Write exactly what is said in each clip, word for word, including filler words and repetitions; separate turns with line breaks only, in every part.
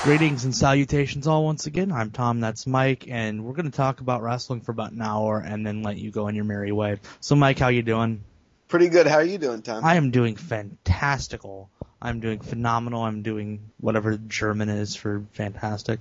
Greetings and salutations all once again. I'm Tom, that's Mike, and we're going to talk about wrestling for about an hour and then let you go on your merry way. So Mike, how you doing?
Pretty good. How are you doing, Tom?
I am doing fantastical. I'm doing phenomenal. I'm doing whatever German is for fantastic.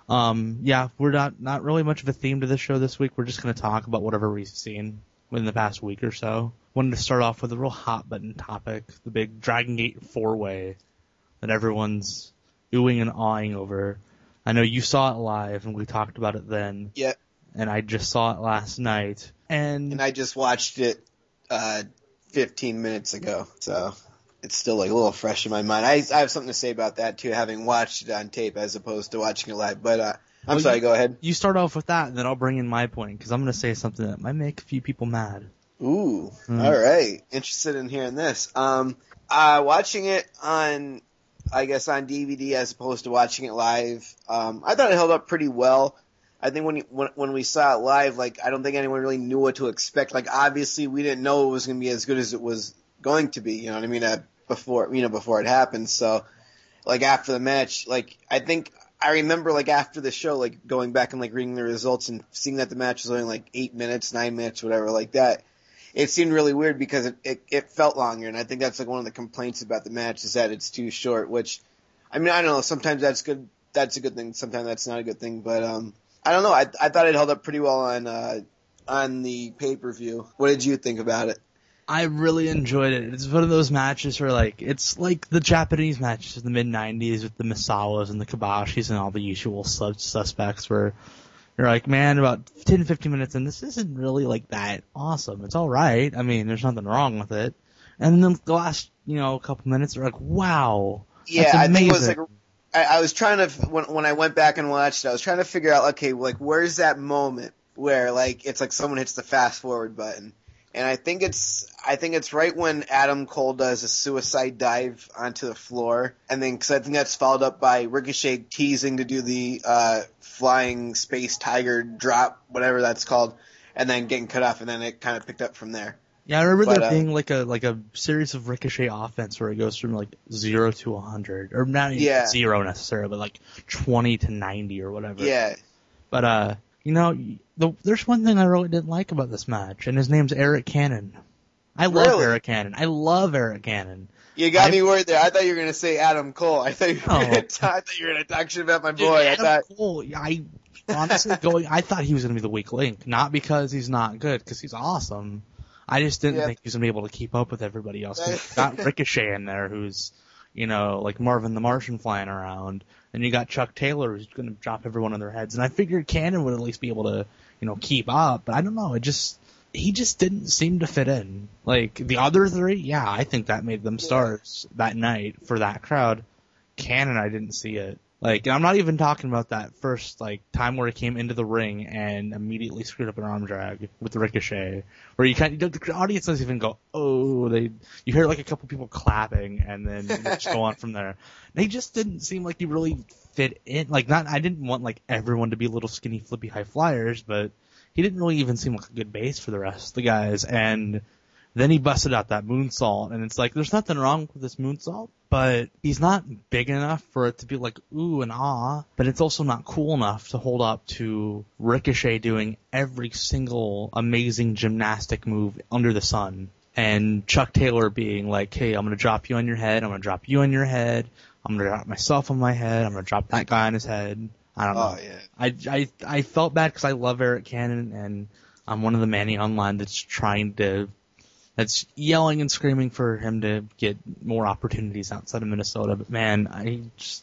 Um, yeah, we're not, not really much of a theme to this show this week. We're just going to talk about whatever we've seen in the past week or so. Wanted to start off with a real hot button topic, the big Dragon Gate four-way that everyone's oohing and awing over. I know you saw it live, and we talked about it then.
Yep.
And I just saw it last night. And
and I just watched it uh, fifteen minutes ago, so it's still like a little fresh in my mind. I, I have something to say about that, too, having watched it on tape as opposed to watching it live. But uh, I'm
well,
sorry,
you,
go ahead.
You start off with that, and then I'll bring in my point, because I'm going to say something that might make a few people mad.
Ooh,
mm.
All right. Interested in hearing this. Um, uh, watching it on... I guess on D V D as opposed to watching it live. Um, I thought it held up pretty well. I think when, you, when when we saw it live, like I don't think anyone really knew what to expect. Like obviously we didn't know it was going to be as good as it was going to be. You know what I mean? Uh, before you know before it happened. So like after the match, like I think I remember like after the show, like going back and like reading the results and seeing that the match was only like eight minutes, nine minutes, whatever like that. It seemed really weird because it, it, it felt longer, and I think that's like one of the complaints about the match is that it's too short, which, I mean, I don't know, sometimes that's good, that's a good thing, sometimes that's not a good thing, but, um, I don't know, I, I thought it held up pretty well on, uh, on the pay-per-view. What did you think about it?
I really enjoyed it. It's one of those matches where, like, it's like the Japanese matches in the mid nineties with the Misawas and the Kibashis and all the usual sus- suspects where you're like, man, about ten, fifteen minutes in, this isn't really, like, that awesome. It's alright. I mean, there's nothing wrong with it. And then the last, you know, couple minutes are like, wow.
Yeah,
I think
it was like, I, I was trying to, when, when I went back and watched it, I was trying to figure out, okay, like, where's that moment where, like, it's like someone hits the fast forward button. And I think it's, I think it's right when Adam Cole does a suicide dive onto the floor. And then, cause I think that's followed up by Ricochet teasing to do the, uh, flying space tiger drop, whatever that's called, and then getting cut off, and then it kind of picked up from there.
Yeah, I remember
but,
there
uh,
being like a, like a series of Ricochet offense where it goes from like zero to a hundred, or not even
yeah.
zero necessarily, but like twenty to ninety or whatever.
Yeah.
But, uh, you know, the, there's one thing I really didn't like about this match, and his name's Eric Cannon. I love
Really?
Eric Cannon. I love Eric Cannon.
You got
I,
me worried there. I thought you were going to say Adam Cole. I thought you were
oh.
going to talk, I thought you were going to talk shit about my
Dude,
boy.
Adam
I thought.
Cole, I honestly going, I thought he was going to be the weak link, not because he's not good, because he's awesome. I just didn't
Yeah.
think he was going to be able to keep up with everybody else. You got Ricochet in there, who's, you know, like Marvin the Martian flying around, and you got Chuck Taylor, who's going to drop everyone on their heads. And I figured Cannon would at least be able to, you know, keep up, but I don't know. It just, he just didn't seem to fit in. Like the other three, yeah, I think that made them stars yeah. that night for that crowd. Cannon, I didn't see it. Like, and I'm not even talking about that first, like, time where he came into the ring and immediately screwed up an arm drag with the Ricochet, where you kind of, the audience doesn't even go, oh, they, you hear like a couple people clapping and then you just go on from there. They just didn't seem like he really fit in. Like, not, I didn't want like everyone to be little skinny flippy high flyers, but he didn't really even seem like a good base for the rest of the guys. And then he busted out that moonsault, and it's like, there's nothing wrong with this moonsault, but he's not big enough for it to be like, ooh and ah, but it's also not cool enough to hold up to Ricochet doing every single amazing gymnastic move under the sun. And Chuck Taylor being like, hey, I'm going to drop you on your head, I'm going to drop you on your head, I'm going to drop myself on my head, I'm going to drop that guy on his head. I don't know.
Oh, yeah.
I, I, I felt bad because I love Eric Cannon, and I'm one of the many online that's trying to that's yelling and screaming for him to get more opportunities outside of Minnesota. But man, I just,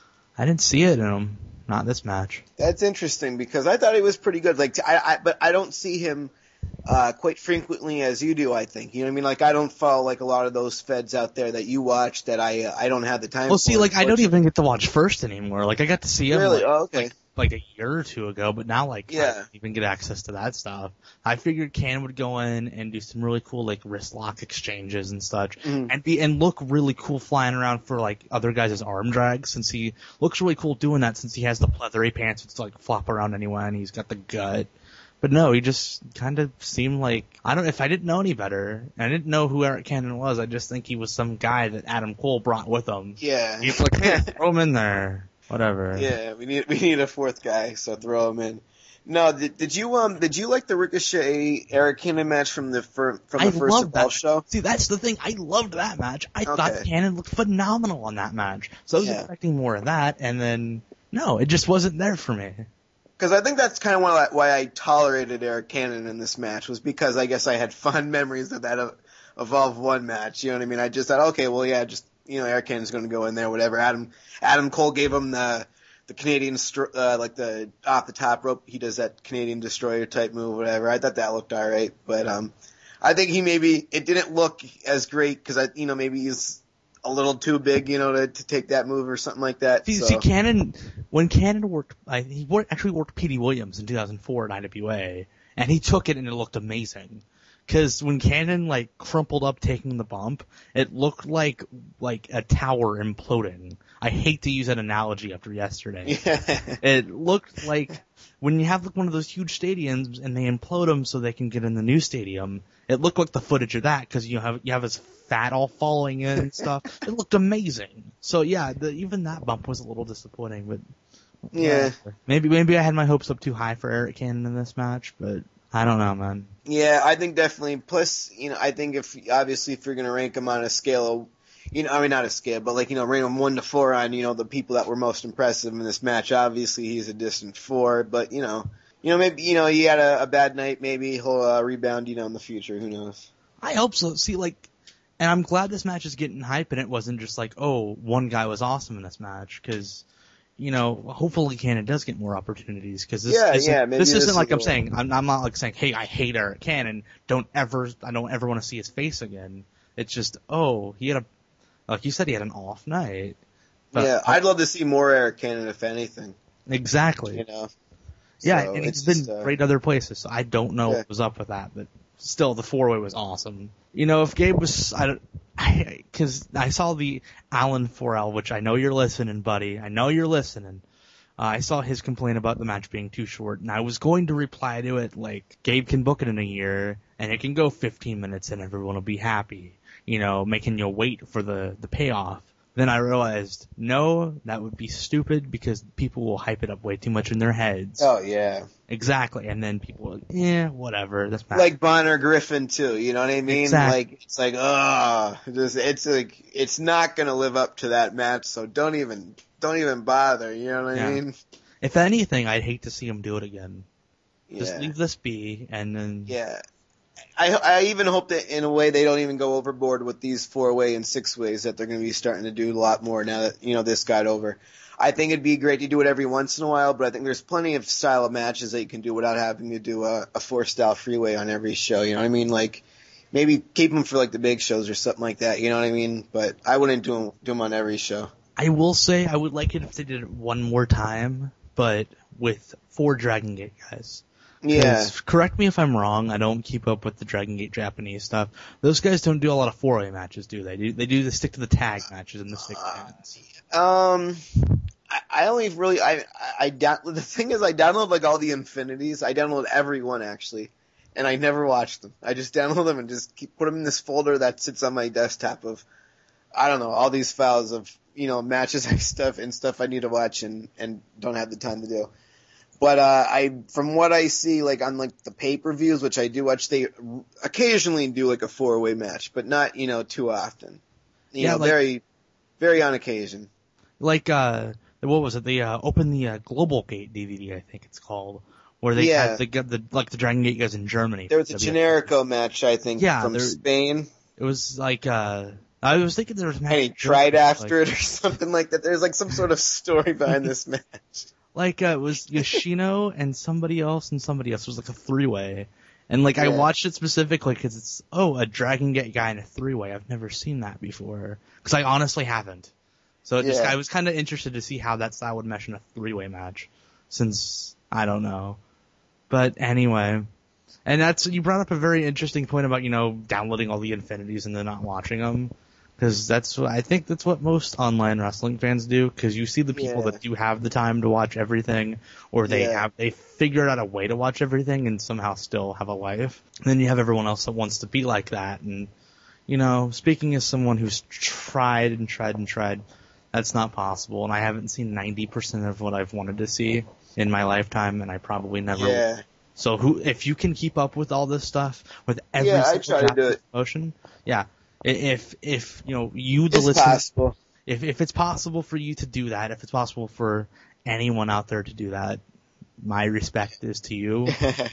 I didn't see it in him. Not this match.
That's interesting because I thought he was pretty good. Like, I, I but I don't see him uh, quite frequently as you do. I think you know what I mean. Like, I don't follow like a lot of those feds out there that you watch that I uh, I don't have the time.
Well,
for,
see, like I don't even get to watch First anymore. Like I got to see him.
Really?
Like,
oh, okay.
Like, like a year or two ago, but now like
yeah.
I don't even get access to that stuff. I figured Cannon would go in and do some really cool like wrist lock exchanges and such,
mm.
and be and look really cool flying around for like other guys' arm drags, since he looks really cool doing that since he has the pleathery pants to like flop around anywhere and he's got the gut. But no, he just kind of seemed like, I don't, if I didn't know any better, and I didn't know who Eric Cannon was, I just think he was some guy that Adam Cole brought with him.
Yeah.
He's like, hey, throw him in there. Whatever.
Yeah, we need we need a fourth guy, so throw him in. No, did, did you um did you like the Ricochet Eric Cannon match from the fir- from the
I
first
loved
Evolve
that.
show?
See, that's the thing. I loved that match. I
Okay.
thought Cannon looked phenomenal on that match. So I was
Yeah.
expecting more of that, and then no, it just wasn't there for me.
Because I think that's kind of why, why I tolerated Eric Cannon in this match, was because I guess I had fond memories of that uh, Evolve One match. You know what I mean? I just thought, okay, well, yeah, just you know, Eric Cannon's going to go in there, whatever. Adam Adam Cole gave him the the Canadian stro- uh, like the off the top rope. He does that Canadian Destroyer type move, whatever. I thought that looked all right, but um, I think he maybe it didn't look as great because I you know maybe he's a little too big, you know, to, to take that move or something like that.
See,
so.
see Cannon, when Cannon worked, I, he worked, actually worked P D Williams in two thousand four at I W A, and he took it and it looked amazing. Cause when Cannon, like, crumpled up taking the bump, it looked like, like a tower imploding. I hate to use that analogy after yesterday.
Yeah.
It looked like, when you have like one of those huge stadiums and they implode them so they can get in the new stadium, it looked like the footage of that, cause you have, you have his fat all falling in and stuff. It looked amazing. So yeah, the, even that bump was a little disappointing, but.
Yeah.
Maybe, maybe I had my hopes up too high for Eric Cannon in this match, but I don't know, man.
Yeah, I think definitely. Plus, you know, I think if obviously if you're gonna rank him on a scale of, you know, I mean not a scale, but like you know, rank him one to four on, you know, the people that were most impressive in this match. Obviously, he's a distant four, but you know, you know, maybe you know he had a, a bad night. Maybe he'll uh, rebound, you know, in the future. Who knows?
I hope so. See, like, and I'm glad this match is getting hype, and it wasn't just like, oh, one guy was awesome in this match, because. You know, hopefully Cannon does get more opportunities because this,
yeah,
isn't,
yeah, maybe
this isn't
this
like I'm
will...
saying. I'm, I'm not like saying, hey, I hate Eric Cannon. Don't ever, I don't ever want to see his face again. It's just, oh, he had a, like you said, he had an off night.
But, yeah, I'd love to see more Eric Cannon, if anything.
Exactly.
You know.
Yeah,
so
and he's
been
been uh, great other places. So I don't know
yeah.
what was up with that, but still, the four way was awesome. You know, if Gabe was, I don't. Because I, I saw the Alan Forel, which I know you're listening, buddy. I know you're listening. Uh, I saw his complaint about the match being too short, and I was going to reply to it like, Gabe can book it in a year, and it can go fifteen minutes and everyone will be happy, you know, making you wait for the, the payoff. Then I realized, no, that would be stupid because people will hype it up way too much in their heads.
Oh, yeah.
Exactly, and then people will, eh, whatever, that's matter.
Like Bonner Griffin, too, you know what I mean?
Exactly.
Like, it's like, ugh, it's, it's like, it's not gonna live up to that match, so don't even... Don't even bother, you know what
yeah.
I mean?
If anything, I'd hate to see him do it again.
Yeah.
Just leave this be, and then...
Yeah. I I even hope that in a way they don't even go overboard with these four-way and six-ways, that they're going to be starting to do a lot more now that, you know, this got over. I think it'd be great to do it every once in a while, but I think there's plenty of style of matches that you can do without having to do a, a four-style freeway on every show, you know what I mean? Like, maybe keep them for, like, the big shows or something like that, you know what I mean? But I wouldn't do them, do them on every show.
I will say I would like it if they did it one more time, but with four Dragon Gate guys.
Yeah.
Correct me if I'm wrong. I don't keep up with the Dragon Gate Japanese stuff. Those guys don't do a lot of four-way matches, do they? Do they do the stick to the tag matches and the stick hands?
Um, I, I only really I I, I down, the thing is I download like all the Infinities. I download every one actually, and I never watch them. I just download them and just keep put them in this folder that sits on my desktop of I don't know all these files of you know matches and stuff and stuff I need to watch and and don't have the time to do. But uh, I, from what I see, like on like the pay-per-views, which I do watch, they occasionally do like a four-way match, but not you know too often. You
yeah,
know,
like,
very, very on occasion.
Like uh, what was it? The uh, Open the uh, Global Gate D V D, I think it's called, where they
yeah.
had the, the like the Dragon Gate guys in Germany.
There was a Generico match, I think,
yeah,
from
there,
Spain.
It was like uh, I was thinking there was.
And he tried after like, it or something like that. There's like some sort of story behind this match.
Like, uh, it was Yoshino and somebody else and somebody else. It was like a three-way. And, like, yeah. I watched it specifically because it's, oh, a Dragon Gate guy in a three-way. I've never seen that before. Because I honestly haven't. So it just, yeah. I was kind of interested to see how that style would mesh in a three-way match. Since, I don't know. But anyway. And that's, you brought up a very interesting point about, you know, downloading all the Infinities and then not watching them. Because that's what, I think that's what most online wrestling fans do, because you see the people yeah. that do have the time to watch everything, or they yeah. have, they figured out a way to watch everything and somehow still have a life. And then you have everyone else that wants to be like that, and, you know, speaking as someone who's tried and tried and tried, That's not possible, and I haven't seen ninety percent of what I've wanted to see in my lifetime, and I probably never
Yeah.
will. So who, if you can keep up with all this stuff, with every
Yeah, I
single
try to do
Japanese
it.
promotion, yeah. I- If, if, you know, you, the
It's
listener,
possible.
if, if it's possible for you to do that, if it's possible for anyone out there to do that, my respect is to you.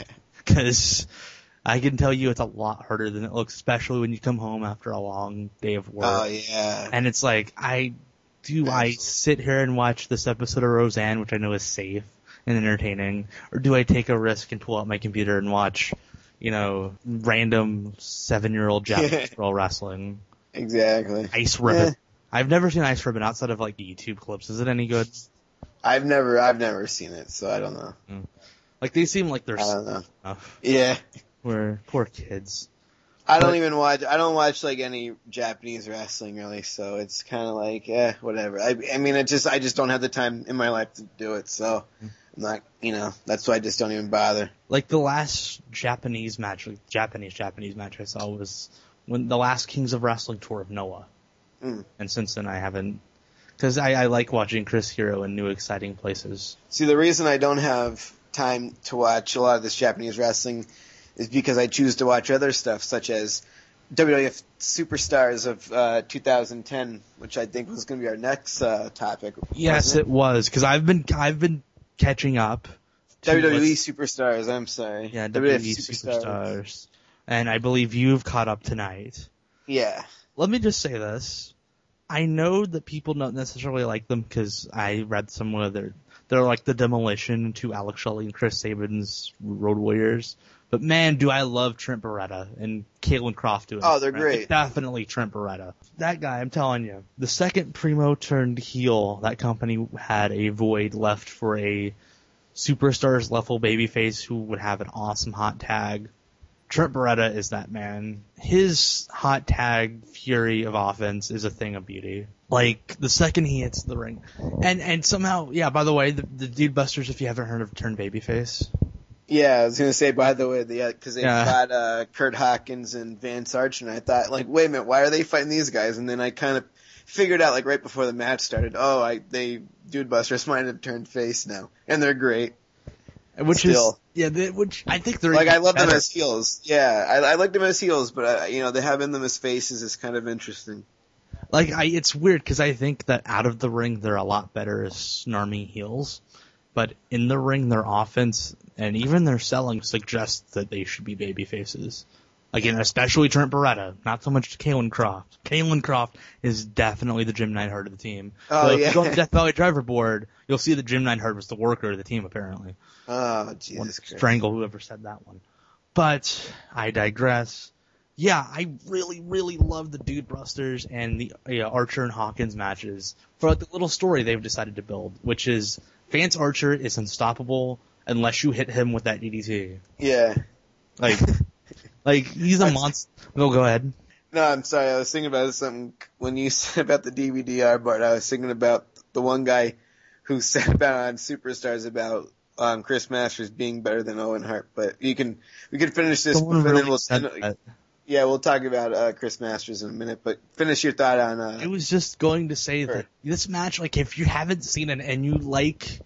Because I can tell you it's a lot harder than it looks, especially when you come home after a long day of work.
Oh, yeah.
And it's like, I do I
Absolutely.
sit here and watch this episode of Roseanne, which I know is safe and entertaining, or do I take a risk and pull out my computer and watch, you know, random seven-year-old Japanese girl wrestling?
Exactly.
Ice Ribbon.
Eh.
I've never seen Ice Ribbon outside of like YouTube clips. Is it any good?
I've never, I've never seen it, so I don't know.
Like they seem like they're
I don't know.
enough.
Yeah.
We're poor kids.
I don't
But-
even watch, I don't watch like any Japanese wrestling really, so it's kind of like, eh, whatever. I, I mean, it just, I just don't have the time in my life to do it, so I'm not, you know, that's why I just don't even bother.
Like the last Japanese match, like Japanese Japanese match I saw was when the last Kings of Wrestling tour of Noah.
Mm.
And since then I haven't, because I, I like watching Chris Hero in new exciting places.
See, the reason I don't have time to watch a lot of this Japanese wrestling is because I choose to watch other stuff, such as W W F Superstars of uh, two thousand ten, which I think was going to be our next uh, topic.
Yes,
wasn't
it was, because I've been I've been catching up. to
W W E
what's-
Superstars, I'm sorry.
Yeah, W W E Superstars. And I believe you've caught up tonight.
Yeah.
Let me just say this. I know that people don't necessarily like them because I read somewhere they're, they're like the Demolition to Alex Shelley and Chris Sabin's Road Warriors. But man, do I love Trent Beretta and Caitlin Croft doing
Oh,
it.
they're great.
Definitely Trent Beretta. That guy, I'm telling you, the second Primo turned heel, that company had a void left for a Superstars level babyface who would have an awesome hot tag. Trent Beretta is that man. His hot tag fury of offense is a thing of beauty. Like, the second he hits the ring. And and somehow, yeah, by the way, the, the Dude Busters, if you haven't heard of Turn Babyface.
Yeah, I was going to say, by the way, the, because they
Yeah.
fought uh, Kurt Hawkins and Vance Archer, and I thought, like, wait a minute, why are they fighting these guys? And then I kind of figured out, like, right before the match started, oh, I they Dude Busters might have turned face now. And they're great.
Which
Still.
is, yeah, they, which I think they're
Like, I
even
love them
better.
as heels. Yeah, I, I like them as heels, but, uh, you know, they having them as faces is kind of interesting.
Like, I, it's weird because I think that out of the ring they're a lot better as snarmy heels, but in the ring their offense and even their selling suggests that they should be baby faces. Again, especially Trent Beretta, not so much Kalen Croft. Kalen Croft is definitely the Jim Neidhart of the team.
Oh,
so if
yeah.
you go on the Death Valley Driver board, you'll see that Jim Neidhart was the worker of the team apparently.
Oh, Jesus
One-
Christ.
strangle whoever said that one. But I digress. Yeah, I really, really love the Dude Busters and the uh, Archer and Hawkins matches for like the little story they've decided to build, which is Vance Archer is unstoppable unless you hit him with that D D T.
Yeah.
Like, like he's a monster. No, go ahead.
No, I'm sorry. I was thinking about something when you said about the D V D R board. I was thinking about the one guy who said about on Superstars about um, Chris Masters being better than Owen Hart. But you can we can finish this,
Someone
and then
really
we'll
said that.
yeah we'll talk about uh, Chris Masters in a minute. But finish your thought on. Uh,
I was just going to say
Sure.
that this match, like, if you haven't seen it and you like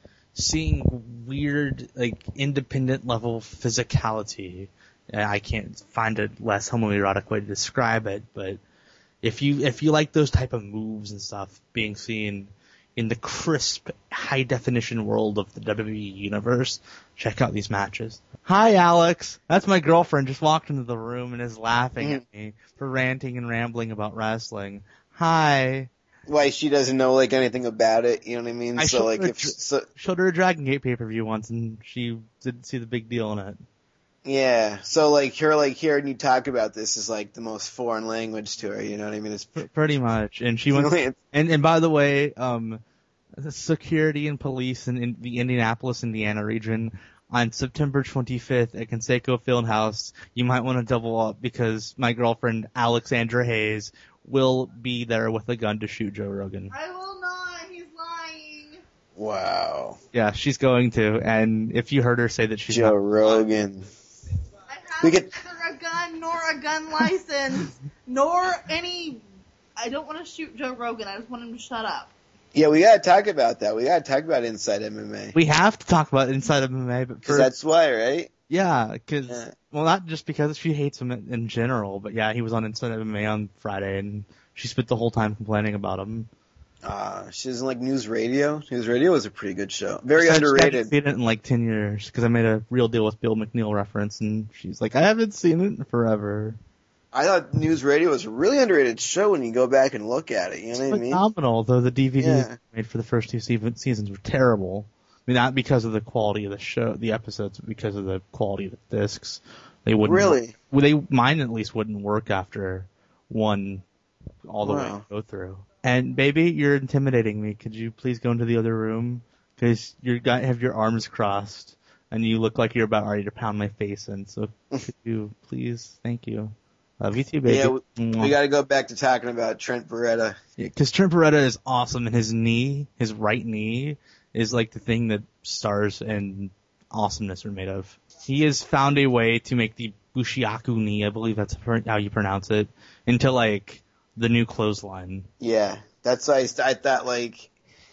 seeing weird, like, independent level physicality, and I can't find a less homoerotic way to describe it, but if you if you like those type of moves and stuff being seen in the crisp, high definition world of the W W E universe, check out these matches. Hi, Alex. That's my girlfriend. Just walked into the room and is laughing at me for ranting and rambling about wrestling. Hi.
why she doesn't know like anything about it. You know what I mean?
I
so
showed
like
her
if
dr-
so,
Showed her a Dragon Gate pay-per-view once, and she didn't see the big deal in it.
yeah. So like her like hearing you talk about this is like the most foreign language to her. You know what I mean? It's
P- pretty much. And she went.
it's
And and by the way, um, the security and police in, in the Indianapolis, Indiana region on September twenty-fifth at Conseco Fieldhouse, you might want to double up because my girlfriend Alexandra Hayes will be there with a gun to shoot Joe Rogan.
I will not. He's lying.
wow.
Yeah, she's going to. And if you heard her say that she's
Joe
not,
Rogan.
I have
We get-
neither a gun nor a gun license nor any. I don't want to shoot Joe Rogan. I just want him to shut up.
Yeah, we gotta talk about that. We gotta talk about Inside M M A.
We have to talk about Inside M M A, but
Because
for,
that's why, right?
yeah, because,
Yeah.
well, not just because she hates him in, in general, but yeah, he was on Inside M M A on Friday, and she spent the whole time complaining about him.
Uh, she doesn't like News Radio. News Radio was a pretty good show. Very
She said
underrated.
She hadn't seen it in like ten years, because I made a Real Deal with Bill McNeil reference, and she's like, I haven't seen it in forever.
I thought News Radio was a really underrated show when you go back and look at it. You know what I mean?
Phenomenal, though the D V Ds
Yeah.
made for the first two se- seasons were terrible. I mean, not because of the quality of the show, the episodes, but because of the quality of the discs. They wouldn't.
Really?
Well, they mine at least wouldn't work after one all the way
Wow.
to go through. And baby, you're intimidating me. Could you please go into the other room? Because you got have your arms crossed and you look like you're about ready to pound my face in. So could you please? Thank you. Love you too, baby.
Yeah, we, we got to go back to talking about Trent Beretta.
Because Trent Beretta is awesome, and his knee, his right knee, is like the thing that stars and awesomeness are made of. He has found a way to make the Bushiaku knee, I believe that's how you pronounce it, into like the new clothesline.
Yeah, that's why I, I thought like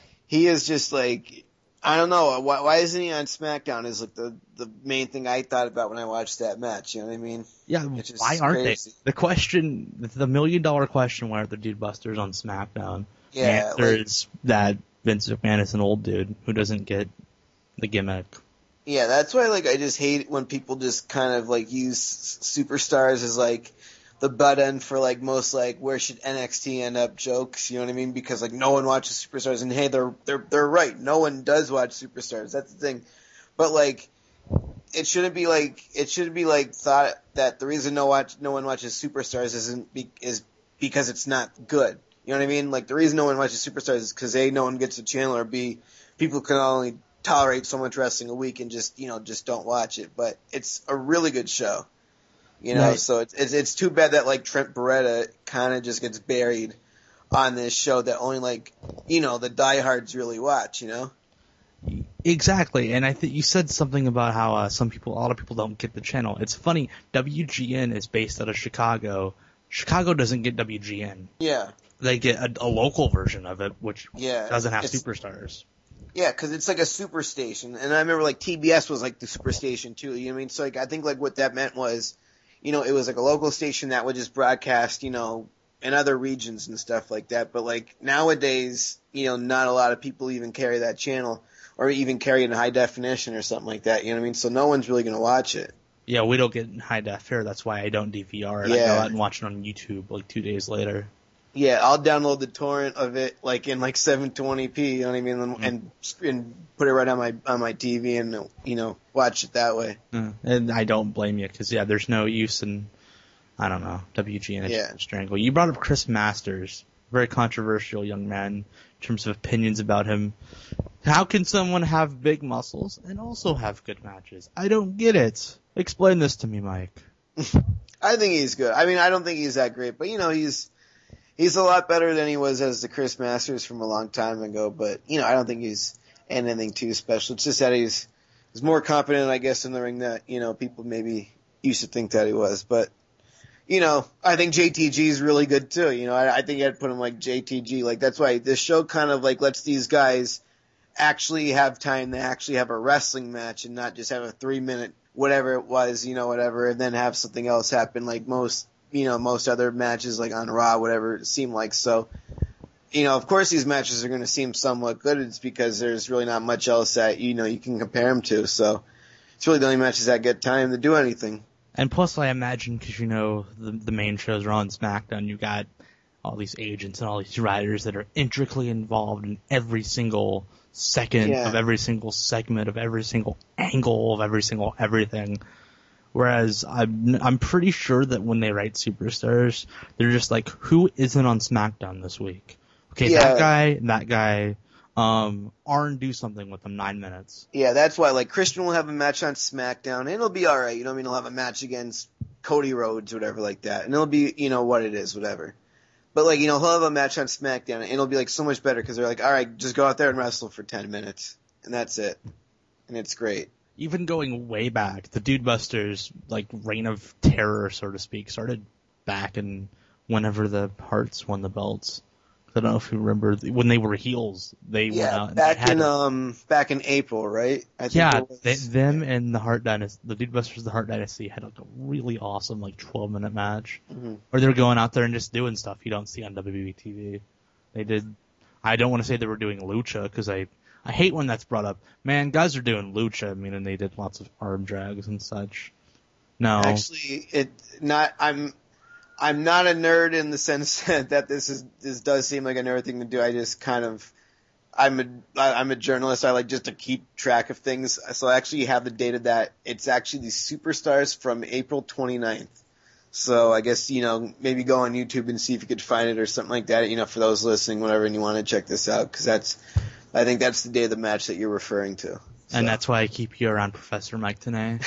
he is just like I don't know why, why isn't he on SmackDown is like the the main thing I thought about when I watched that match. You know what I mean?
Yeah,
It's just
why aren't
crazy.
they? The question, the million dollar question, why aren't the Dude Busters on SmackDown?
Yeah,
the answer
like-
is that Vince McMahon is an old dude who doesn't get the gimmick.
Yeah, that's why like I just hate when people just kind of like use superstars as like the butt end for like most like where should N X T end up jokes, you know what I mean? Because like no one watches superstars and hey, they're they're they're right. No one does watch superstars. That's the thing. But like it shouldn't be like it shouldn't be like thought that the reason no watch no one watches superstars isn't be, is because it's not good. You know what I mean? Like the reason no one watches superstars is because A, no one gets a channel, or B, people can only tolerate so much wrestling a week and just you know just don't watch it. But it's a really good show. You know,
Right.
so it's, it's it's too bad that like Trent Beretta kind of just gets buried on this show that only like you know the diehards really watch. You know,
Exactly, and I think you said something about how uh, some people, a lot of people don't get the channel. It's funny, W G N is based out of Chicago. Chicago doesn't get W G N.
yeah,
They get a, a local version of it, which
yeah,
doesn't have
It's-
superstars.
Yeah, because it's like a superstation, and I remember like T B S was like the superstation too. You know what I mean? So like I think like what that meant was, you know, it was like a local station that would just broadcast, you know, in other regions and stuff like that. But like nowadays, you know, not a lot of people even carry that channel or even carry it in high definition or something like that. You know what I mean? So no one's really gonna watch it.
Yeah, we don't get in high def here. That's why I don't D V R it. I
Yeah.
go out and watch it on YouTube like two days later.
Yeah, I'll download the torrent of it like in like seven twenty p. You know what I mean? And, and and put it right on my on my T V and you know watch it that way.
Uh, and I don't blame you because yeah, there's no use in I don't know W G N is
Yeah.
strangle. You brought up Chris Masters, very controversial young man in terms of opinions about him. How can someone have big muscles and also have good matches? I don't get it. Explain this to me, Mike.
I think he's good. I mean, I don't think he's that great, but you know, he's he's a lot better than he was as the Chris Masters from a long time ago. But you know, I don't think he's anything too special. It's just that he's he's more competent, I guess, in the ring that you know people maybe used to think that he was. But you know, I think J T G is really good too. You know, I, I think I'd put him like J T G. Like that's why this show kind of like lets these guys actually have time to actually have a wrestling match and not just have a three minute whatever it was, you know, whatever, and then have something else happen like most, you know, most other matches like on Raw, whatever it seemed like. So, you know, of course these matches are going to seem somewhat good. It's because there's really not much else that, you know, you can compare them to. So it's really the only matches that get time to do anything.
And plus, I imagine because you know the the main shows are on SmackDown, you got all these agents and all these writers that are intricately involved in every single second
Yeah.
of every single segment of every single angle of every single everything. Whereas I'm I'm pretty sure that when they write superstars, they're just like, who isn't on SmackDown this week? Okay,
Yeah.
that guy, that guy, um, Arn do something with them nine minutes.
Yeah, that's why, like, Christian will have a match on SmackDown, and it'll be alright, you know what I mean? He'll have a match against Cody Rhodes, or whatever like that, and it'll be, you know, what it is, whatever. But, like, you know, he'll have a match on SmackDown, and it'll be, like, so much better, because they're like, alright, just go out there and wrestle for ten minutes, and that's it. And it's great.
Even going way back, the Dude Busters, like, reign of terror, so to speak, started back in whenever the Hearts won the belts. I don't know if you remember when they were heels. They went
Yeah,
out and
back
had
in um back in April, right? I think
yeah,
it was.
they, them and the Hart Dynasty, the Dude Busters, the Hart Dynasty had like a really awesome like twelve minute match
Mm-hmm.
where they were going out there and just doing stuff you don't see on W W E T V. They did. I don't want to say they were doing lucha because I I hate when that's brought up. Man, guys are doing lucha. I mean, and they did lots of arm drags and such. No,
Actually, it not. I'm I'm not a nerd in the sense that this is this does seem like a nerd thing to do. I just kind of I'm a I- I'm a journalist. I like just to keep track of things. So I actually have the data that it's actually the Superstars from April twenty-ninth. So I guess, you know, maybe go on YouTube and see if you could find it or something like that, you know, for those listening, whatever, and you want to check this out, because that's, I think that's the day of the match that you're referring to. So.
and that's why I keep you around Professor Mike today.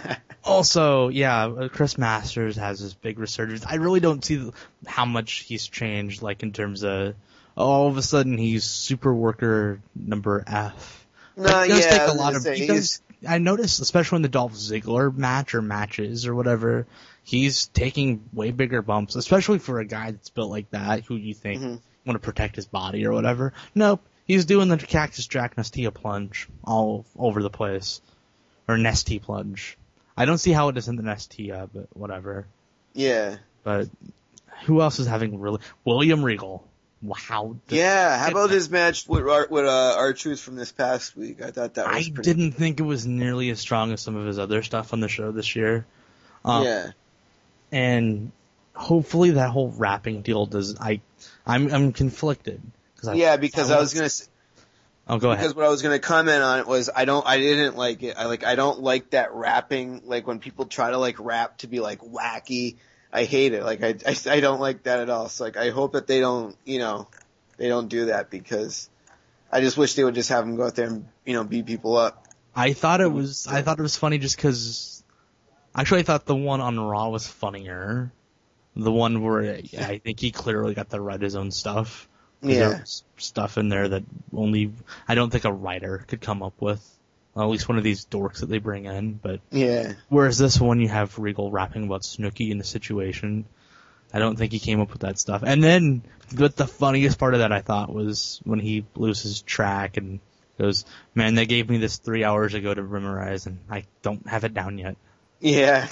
Also, yeah, Chris Masters has this big resurgence. I really don't see how much he's changed, like in terms of all of a sudden he's super worker number F.
No,
But he does
yeah,
take
I
a
was
lot
gonna
of.
say,
He
he's-
does, I noticed, especially in the Dolph Ziggler match or matches or whatever, he's taking way bigger bumps, especially for a guy that's built like that, who you think
Mhm.
want to protect his body or whatever. Nope, he's doing the Cactus Jack Nestia plunge all over the place, or Nestea plunge. I don't see how it isn't the Nestea, but whatever.
Yeah.
But who else is having really William Regal? Wow.
Yeah, how about his match with Ar- with uh, R-Truth from this past week? I thought that was
I
pretty
didn't think it was nearly as strong as some of his other stuff on the show this year. Um,
Yeah.
And hopefully that whole rapping deal does. I, I'm I'm conflicted because
Yeah, because I was gonna say,
Oh, go
because
ahead.
what I was gonna comment on it was I don't I didn't like it. I like I don't like that rapping, like when people try to like rap to be like wacky. I hate it. Like I, I I don't like that at all. So like I hope that they don't, you know, they don't do that, because I just wish they would just have them go out there and, you know, beat people up.
I thought it was. I thought it was funny just because. Actually, I thought the one on Raw was funnier. The one where I think he clearly got to write his own stuff. 'Cause
Yeah.
There was stuff in there that only I don't think a writer could come up with. Well, at least one of these dorks that they bring in. But
Yeah.
whereas this one, you have Regal rapping about Snooki in the situation. I don't think he came up with that stuff. And then, but the funniest part of that I thought was when he loses track and goes, "Man, they gave me this three hours ago to memorize, and I don't have it down yet."
Yeah.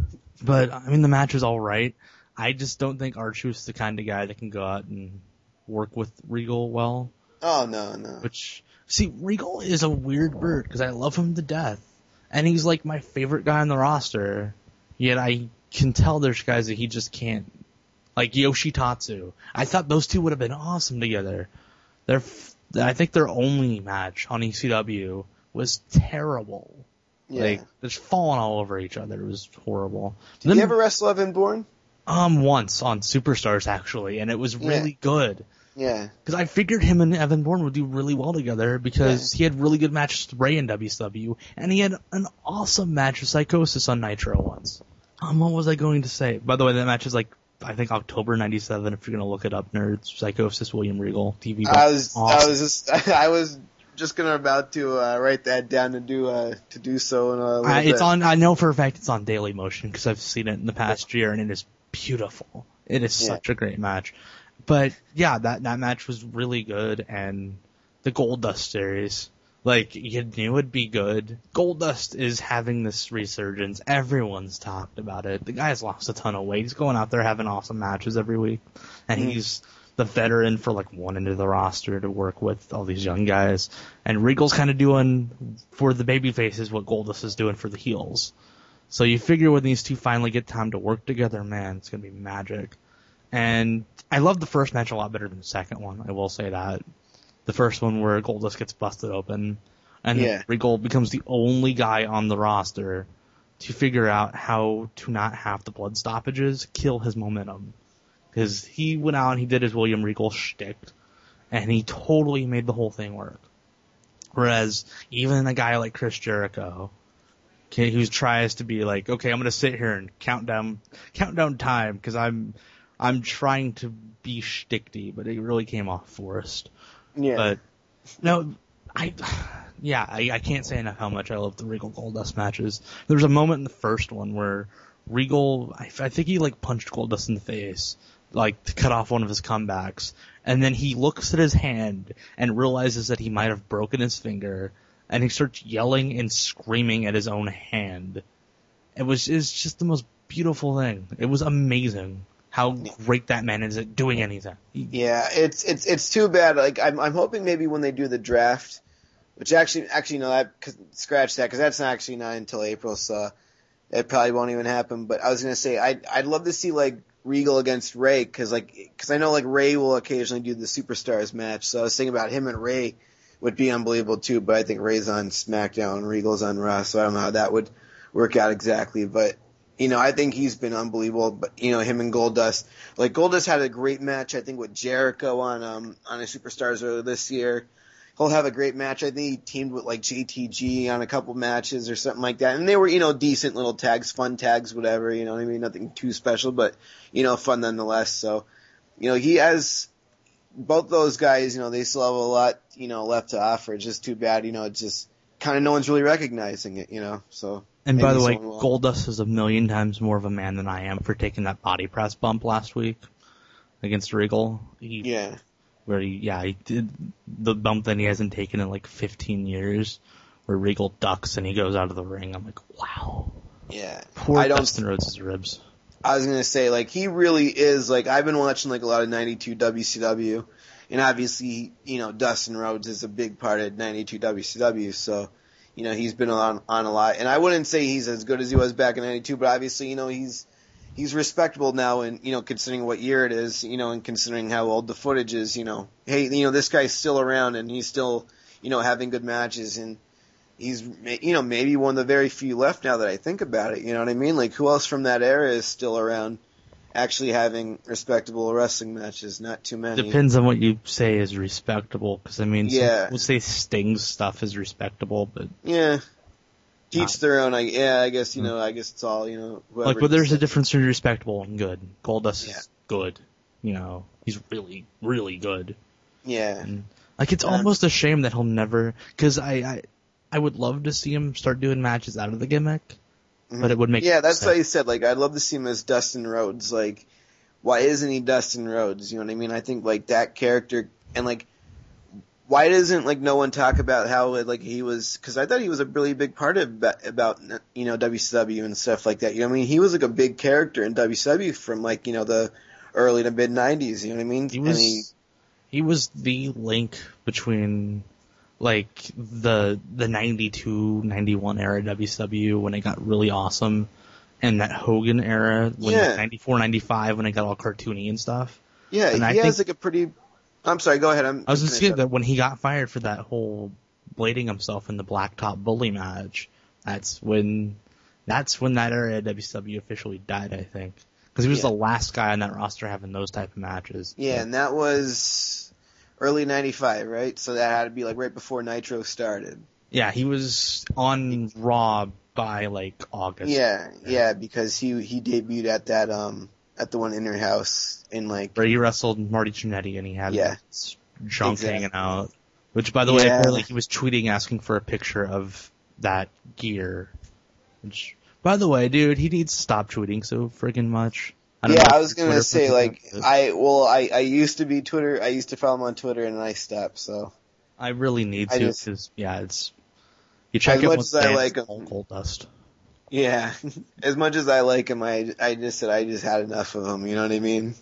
But I mean, the match was all right. I just don't think R-Truth's the kind of guy that can go out and work with Regal well.
Oh no, no.
Which, see, Regal is a weird bird because I love him to death, and he's like my favorite guy on the roster. Yet I can tell there's guys that he just can't, like Yoshitatsu. I thought those two would have been awesome together. Their, I think their only match on E C W was terrible.
Yeah.
Like, just falling all over each other. It was horrible.
Did
Then-
you ever wrestle Evan Bourne?
Um, once on Superstars actually, and it was really
Yeah.
good.
Yeah.
Because I figured him and Evan Bourne would do really well together because he had really good matches with Ray in W C W, and he had an awesome match with Psychosis on Nitro once. Um, what was I going to say? By the way, that match is like, I think October ninety-seven, if you're going to look it up, nerds. Psychosis, William Regal, T V.
I was I
Awesome.
was just I was just gonna about to uh, write that down to do uh, to do so in a little
I,
bit.
it's on, I know for a fact it's on Daily Motion because I've seen it in the past year, and it is beautiful. It is
Yeah.
such a great match. But yeah, that that match was really good, and the Goldust series, like, you knew it'd be good. Goldust is having this resurgence. Everyone's talked about it. The guy's lost a ton of weight. He's going out there having awesome matches every week, and
Mm.
he's the veteran for like one end of the roster to work with all these young guys. And Regal's kind of doing for the baby faces what Goldust is doing for the heels. So you figure when these two finally get time to work together, man, it's gonna be magic. And I love the first match a lot better than the second one. I will say that. The first one where Goldust gets busted open, and
Yeah.
Regal becomes the only guy on the roster to figure out how to not have the blood stoppages kill his momentum. Because he went out and he did his William Regal shtick, and he totally made the whole thing work. Whereas even a guy like Chris Jericho, okay, who tries to be like, okay, I'm gonna sit here and count down, count down time because I'm, I'm trying to be shticky, but it really came off forced.
yeah.
But no, I, yeah, I, I can't say enough how much I love the Regal Goldust matches. There was a moment in the first one where Regal, I, I think he like punched Goldust in the face, like to cut off one of his comebacks, and then he looks at his hand and realizes that he might have broken his finger, and he starts yelling and screaming at his own hand. It was, it was just the most beautiful thing. It was amazing how great that man is at doing anything. He,
yeah, it's it's it's too bad. Like I'm I'm hoping maybe when they do the draft, which actually actually no, I scratch that because that's not actually not until April, so it probably won't even happen. But I was gonna say I'd I'd love to see like Regal against Ray because like because I know like Ray will occasionally do the Superstars match, so I was thinking about him and Ray would be unbelievable too. But I think Ray's on SmackDown, Regal's on Raw, so I don't know how that would work out exactly, but. You know, I think he's been unbelievable, but, you know, him and Goldust. Like, Goldust had a great match, I think, with Jericho on, um, on a Superstars earlier this year. He'll have a great match. I think he teamed with, like, J T G on a couple matches or something like that. And they were, you know, decent little tags, fun tags, whatever, you know what I mean? Nothing too special, but, you know, fun nonetheless. So, you know, he has, both those guys, you know, they still have a lot, you know, left to offer. It's just too bad, you know, it's just kind of no one's really recognizing it, you know, so.
And by the way, Goldust is a million times more of a man than I am for taking that body press bump last week against Regal. He,
yeah.
Where he, yeah, he did the bump that he hasn't taken in like fifteen years, where Regal ducks and he goes out of the ring. I'm like, wow.
Yeah.
Poor
I don't,
Dustin Rhodes' ribs.
I was gonna say, like, he really is, like, I've been watching, like, a lot of ninety-two W C W, and obviously, you know, Dustin Rhodes is a big part of ninety-two W C W, so, you know, he's been on, on a lot. And I wouldn't say he's as good as he was back in ninety-two, but obviously, you know, he's, he's respectable now and, you know, considering what year it is, you know, and considering how old the footage is, you know, hey, you know, this guy's still around and he's still, you know, having good matches and he's, you know, maybe one of the very few left now that I think about it, you know what I mean? Like, who else from that era is still around actually having respectable wrestling matches? Not too many.
Depends on what you say is respectable, because I mean,
yeah.
we'll say Sting's stuff is respectable, but
yeah, teach
not.
their own. I yeah, I guess you know. I guess it's all you know.
Like, but there's a difference between respectable and good. Goldust yeah. is good. You know, he's really, really good.
Yeah.
And, like, it's um, almost a shame that he'll never, because I, I, I would love to see him start doing matches out of the gimmick. But it would make
yeah, that's
sense.
what I said. Like, I'd love to see him as Dustin Rhodes. Like, why isn't he Dustin Rhodes? You know what I mean? I think like that character and like, why doesn't like no one talk about how like he was? Because I thought he was a really big part of about you know W C W and stuff like that. You know what I mean? He was like a big character in W C W from like you know the early to mid nineties. You know what I mean?
He was.
He,
he was the link between. Like, the the ninety-two, ninety-one era W C W when it got really awesome, and that Hogan era, when
yeah.
ninety-four, ninety-five when it got all cartoony and stuff.
Yeah,
and
he
I
has
think,
like a pretty... I'm sorry, go ahead. I'm,
I was just saying that when he got fired for that whole blading himself in the Blacktop Bully match, that's when that's when that era of W C W officially died, I think. Because he was
yeah.
the last guy on that roster having those type of matches.
Yeah, and that was... early ninety-five, right? So that had to be like right before Nitro started.
Yeah, he was on Raw by like August.
Yeah, yeah, because he he debuted at that um at the one in their house in like
where he wrestled Marty Jannetty and he had
yeah,
this junk
exactly.
hanging out. Which, by the
yeah.
way, apparently he was tweeting asking for a picture of that gear. Which, by the way, dude, he needs to stop tweeting so friggin' much. I
yeah, I was
Twitter
gonna say like I well I I used to be Twitter. I used to follow him on Twitter and I stopped. So
I really need
I
to
just,
because yeah, it's you check
as
it
much
once
as I
a day,
like
it's
him.
all Goldust.
Yeah, as much as I like him, I I just said I just had enough of him. You know what I mean?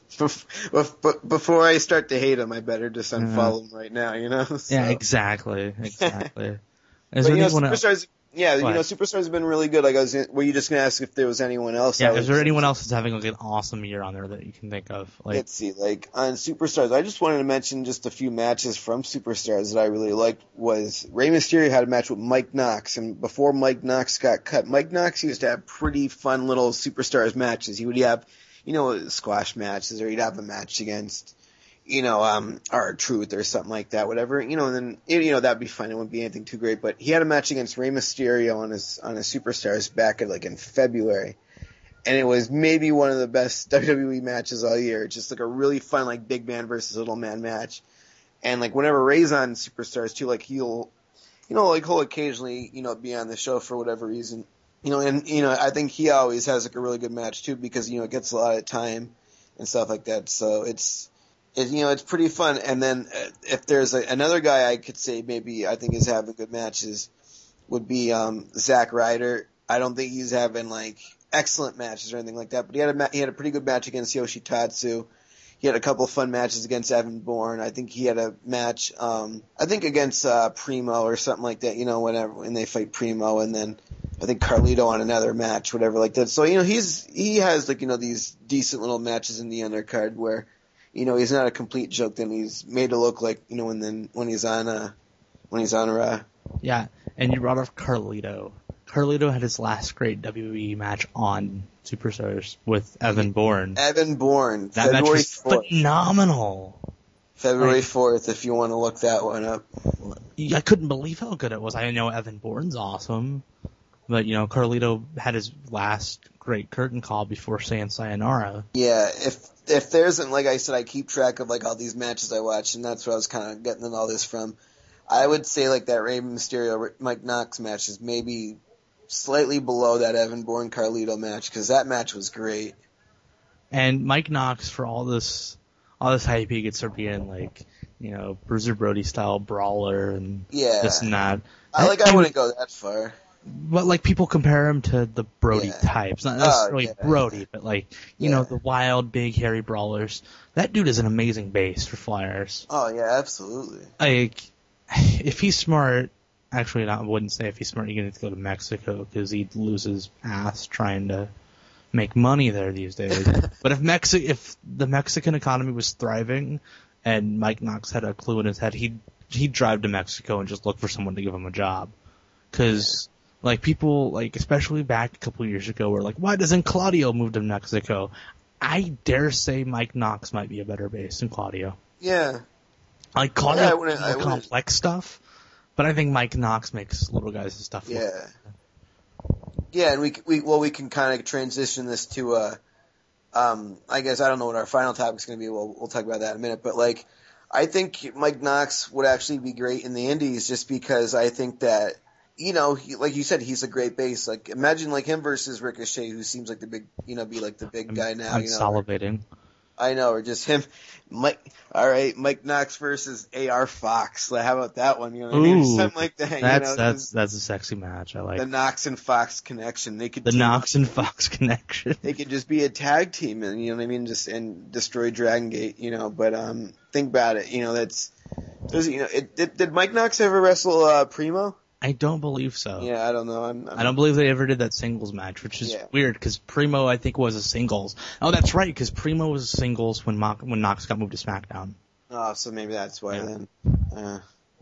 But before I start to hate him, I better just unfollow him right now. You know? So.
Yeah, exactly, exactly. Is
but,
there
you know,
anyone
Superstars,
else?
yeah,
What?
you know, Superstars have been really good. Like, I was, were you just gonna ask if there was anyone else?
Yeah,
I
is there
was,
anyone else that's having like an awesome year on there that you can think of? Like,
Let's see, like on Superstars, I just wanted to mention just a few matches from Superstars that I really liked. Was Rey Mysterio had a match with Mike Knox, and before Mike Knox got cut, Mike Knox used to have pretty fun little Superstars matches. He would have, you know, squash matches, or he'd have a match against. You know, um, R-Truth or something like that, whatever. You know, and then, you know, that'd be fine. It wouldn't be anything too great. But he had a match against Rey Mysterio on his, on his Superstars back at, like, in February. And it was maybe one of the best W W E matches all year. Just, like, a really fun, like, big man versus little man match. And, like, whenever Rey's on Superstars, too, like, he'll, you know, like, he'll occasionally, you know, be on the show for whatever reason. You know, and, you know, I think he always has, like, a really good match, too, because, you know, it gets a lot of time and stuff like that. So it's, it, you know, it's pretty fun. And then uh, if there's a, another guy I could say maybe I think is having good matches would be um, Zack Ryder. I don't think he's having like excellent matches or anything like that, but he had a ma- he had a pretty good match against Yoshitatsu. He had a couple of fun matches against Evan Bourne. I think he had a match, um, I think against uh, Primo or something like that. You know, whenever when they fight Primo, and then I think Carlito on another match, whatever like that. So you know, he's he has like you know these decent little matches in the undercard where, you know, he's not a complete joke. Then he's made to look like you know when then when he's on uh when he's on Raw.
Yeah, and you brought up Carlito. Carlito had his last great W W E match on Superstars with Evan Bourne.
Evan Bourne,
that
February
match was
fourth.
Phenomenal.
February fourth, if you want to look that one up.
I couldn't believe how good it was. I know Evan Bourne's awesome, but you know Carlito had his last great curtain call before saying sayonara.
Yeah, if if there isn't, like I said, I keep track of like all these matches I watch, and that's where I was kind of getting all this from. I would say like that Rey Mysterio Mike Knox match is maybe slightly below that Evan Bourne Carlito match, because that match was great.
And Mike Knox, for all this all this hype he gets for being like, you know, Bruiser Brody style brawler and
Yeah.
this and that.
I like I wouldn't go that far.
But like people compare him to the Brody
Yeah.
types, not
Oh,
necessarily
yeah.
Brody, but like you
Yeah.
know the wild, big, hairy brawlers. That dude is an amazing base for Flyers.
Oh yeah, absolutely.
Like, if he's smart, actually, not, I wouldn't say if he's smart, you need to go to Mexico because he'd lose his ass trying to make money there these days. But if Mexi- if the Mexican economy was thriving and Mike Knox had a clue in his head, he'd he'd drive to Mexico and just look for someone to give him a job. Because like people, like especially back a couple years ago, were like, why doesn't Claudio move to Mexico? I dare say Mike Knox might be a better base than Claudio.
Yeah.
Like Claudio
Yeah, I
makes
wouldn't- I
more
wouldn't-
complex stuff, but I think Mike Knox makes little guys' stuff. look-
Yeah. Yeah, and we we well we can kind of transition this to uh um I guess I don't know what our final topic's going to be. We'll we'll talk about that in a minute, but like I think Mike Knox would actually be great in the Indies just because I think that you know, he, like you said, he's a great base. Like imagine like him versus Ricochet, who seems like the big, you know, be like the big
I'm,
guy now.
I'm
you know,
salivating.
I know, or just him, Mike. All right, Mike Knox versus A R Fox. Like, how about that one? You know, what I mean?
Ooh,
Something like that.
That's
you know,
that's
just
that's a sexy match. I like
the Knox and Fox connection. They could
the
team
Knox
up.
and Fox connection.
They could just be a tag team, and you know what I mean, just and destroy Dragon Gate. You know, but um, think about it. You know, that's there's you know, it, did, did Mike Knox ever wrestle uh, Primo?
I don't believe so.
Yeah, I don't know. I'm, I'm,
I don't believe they ever did that singles match, which is
Yeah.
weird because Primo, I think, was a singles. Oh, that's right, because Primo was a singles when Mock, when Knox got moved to SmackDown.
Oh, so maybe that's why
Yeah.
then. Uh,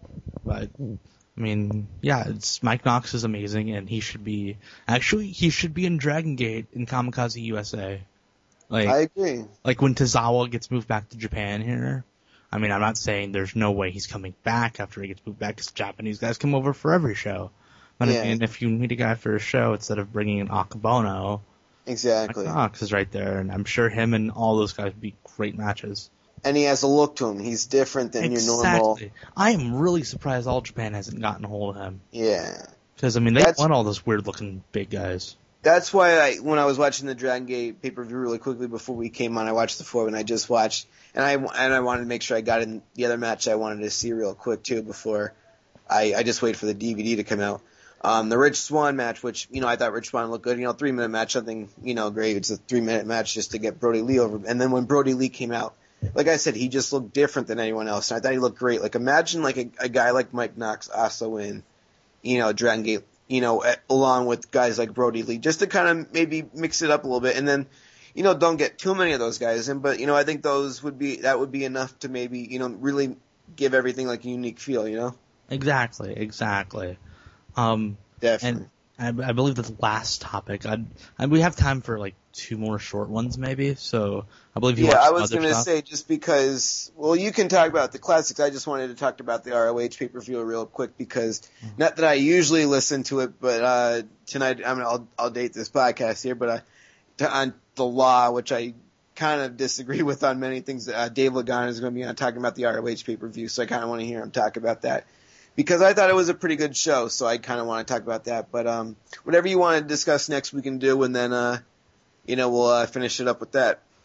But I mean, yeah, it's Mike Knox is amazing, and he should be actually he should be in Dragon Gate in Kamikaze U S A. Like,
I agree.
like when Tozawa gets moved back to Japan here. I mean, I'm not saying there's no way he's coming back after he gets moved back, because Japanese guys come over for every show. But
Yeah.
I mean, if you meet a guy for a show, instead of bringing in Akabono,
Exactly.
Mike Knox is right there, and I'm sure him and all those guys would be great matches.
And he has a look to him. He's different than your normal.
Exactly. I am really surprised All Japan hasn't gotten a hold of him.
Yeah.
Because, I mean, they
That's-
want all those weird-looking big guys.
That's why I, when I was watching the Dragon Gate pay-per-view really quickly before we came on, I watched the four and I just watched, and I, and I wanted to make sure I got in the other match I wanted to see real quick too before I, I just waited for the D V D to come out. Um, the Rich Swann match, which, you know, I thought Rich Swann looked good, you know, three minute match, something, you know, great. It's a three minute match just to get Brody Lee over. And then when Brody Lee came out, like I said, he just looked different than anyone else. And I thought he looked great. Like imagine like a, a guy like Mike Knox also in, you know, Dragon Gate, you know, along with guys like Brody Lee, just to kind of maybe mix it up a little bit. And then, you know, don't get too many of those guys in, but, you know, I think those would be, that would be enough to maybe, you know, really give everything like a unique feel, you know?
Exactly, exactly. Um,
Definitely.
and I, I believe the last topic, I'd, I, we have time for like two more short ones maybe, so I believe you
Yeah,
watched
I
some
was
other
going to
stuff.
say just because, well, you can talk about the classics. I just wanted to talk about the R O H pay-per-view real quick because,
Mm-hmm.
not that I usually listen to it, but uh, tonight, I mean, I'll, I'll date this podcast here, but uh, to, on the Law, which I kind of disagree with on many things, uh, Dave Lagana is going to be on talking about the R O H pay-per-view, so I kind of want to hear him talk about that. Because I thought it was a pretty good show, so I kind of want to talk about that. But um, whatever you want to discuss next, we can do, and then uh, you know we'll uh, finish it up with that.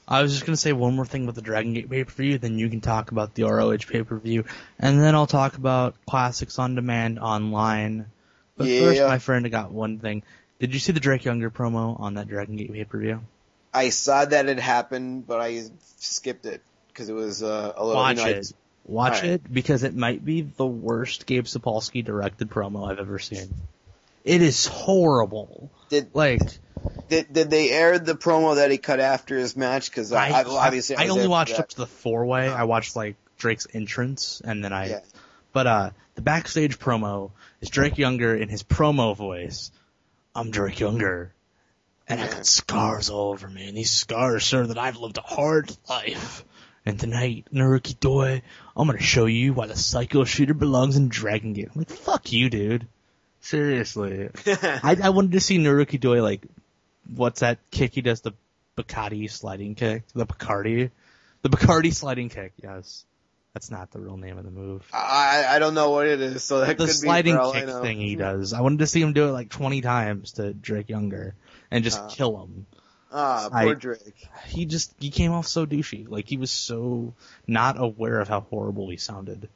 I was just gonna say one more thing about the Dragon Gate pay-per-view, then you can talk about the R O H pay-per-view, and then I'll talk about Classics on Demand online. But
Yeah.
first, my friend, I got one thing. Did you see the Drake Younger promo on that Dragon Gate pay-per-view?
I saw that it happened, but I skipped it because it was uh, a little.
Watch
you know,
it. Watch
right.
it, because it might be the worst Gabe Sapolsky directed promo I've ever seen. It is horrible.
Did
Like,
did did they air the promo that he cut after his match? Because I, I obviously I,
I
was
only
there for
watched
that.
up to the four way. I watched like Drake's entrance, and then I.
Yeah.
But uh, the backstage promo is Drake Younger in his promo voice. I'm Drake Younger, and I got scars all over me, and these scars show that I've lived a hard life. And tonight, Naruki Doi, I'm gonna show you why the Psycho Shooter belongs in Dragon Gate. I'm like, fuck you, dude. Seriously. I, I wanted to see Naruki Doi, like, what's that kick he does, the Bacardi sliding kick? The Bacardi? The Bacardi sliding kick, yes. That's not the real name of the move.
I I don't know what it is, so that
The
could be
sliding
for all I
kick
know.
thing he does. I wanted to see him do it like twenty times to Drake Younger and just
Uh.
kill him.
Ah,
I-
poor Drake.
He just, he came off so douchey. Like, he was so not aware of how horrible he sounded.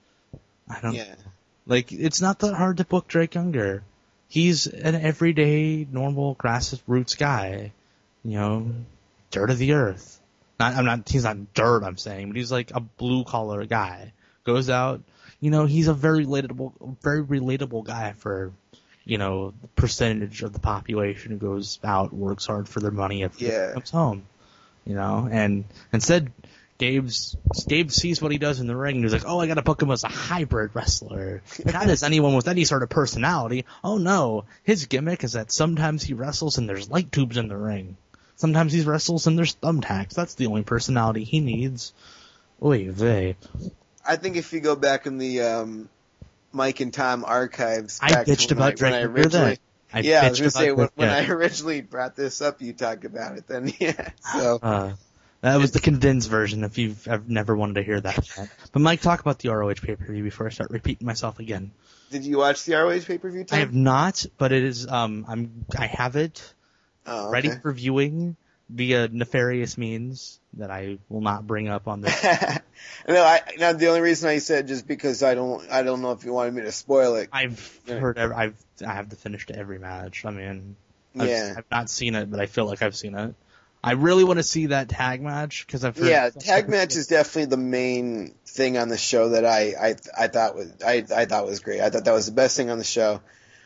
I don't,
Yeah.
like, it's not that hard to book Drake Younger. He's an everyday, normal, grassroots guy. You know, dirt of the earth. Not, I'm not, he's not dirt, I'm saying, but he's like a blue collar guy. Goes out, you know, he's a very relatable, very relatable guy for, you know, the percentage of the population who goes out, works hard for their money, and
Yeah.
comes home. You know, and instead, Gabe's, Gabe sees what he does in the ring, and he's like, oh, I gotta book him as a hybrid wrestler. Not as anyone with any sort of personality. Oh no, his gimmick is that sometimes he wrestles and there's light tubes in the ring. Sometimes he wrestles and there's thumbtacks. That's the only personality he needs. Oy vey.
I think if you go back in the um, Mike and Tom archives,
I
back to
bitched
when
about
I, when I
Drake Younger
originally,
then. I
yeah, I was
bitched
gonna say
about
when,
that,
when
yeah.
I originally brought this up, you talked about it. Then yeah, so
Uh, that was the condensed version if you've ever never wanted to hear that yet. But Mike, talk about the R O H pay-per-view before I start repeating myself again.
did you watch the R O H pay per view?
I have not, but it is, um, I'm, I have it
oh, okay.
ready for viewing via nefarious means that I will not bring up on this.
no, I now the only reason I said just because I don't I don't know if you wanted me to spoil it.
I've
Yeah.
heard, every, I've, I have to finish to every match. I mean, I've,
Yeah.
I've not seen it, but I feel like I've seen it. I really want to see that tag match because I've heard.
Yeah, tag match is definitely the main thing on the show that I I I thought was I I thought was great. I thought that was the best thing on the show,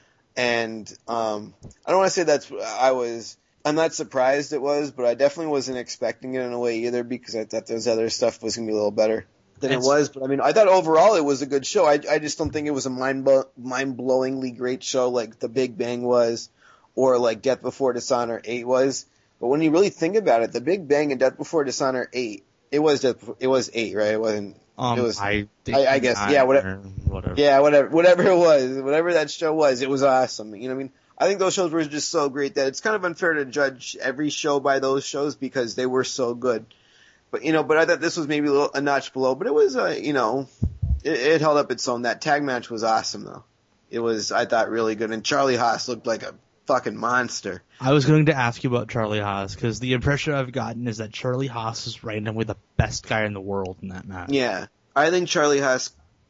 and um I don't want to say that's I was I'm not surprised it was, but I definitely wasn't expecting it in a way either because I thought those other stuff was gonna be a little better than
It's-
it was. But I mean, I thought overall it was a good show. I I just don't think it was a mind mind blowingly great show like The Big Bang was, or like Death Before Dishonor eight was. But when you really think about it, The Big Bang and Death Before Dishonor eight, it was Death, it was eight, right? It wasn't.
Um,
it was.
I,
I- I guess, yeah, whatever-
whatever.
Yeah, whatever, whatever it was, whatever that show was, it was awesome. You know what I mean? I think those shows were just so great that it's kind of unfair to judge every show by those shows because they were so good. But you know, but I thought this was maybe a, little, a notch below. But it was, uh, you know, it, it held up its own. That tag match was awesome though. It was, I thought, really good. And Charlie Haas looked like a fucking monster.
I was going to ask you about Charlie Haas because the impression I've gotten is that Charlie Haas is randomly the best guy in the world in that match.
Yeah, I think Charlie Haas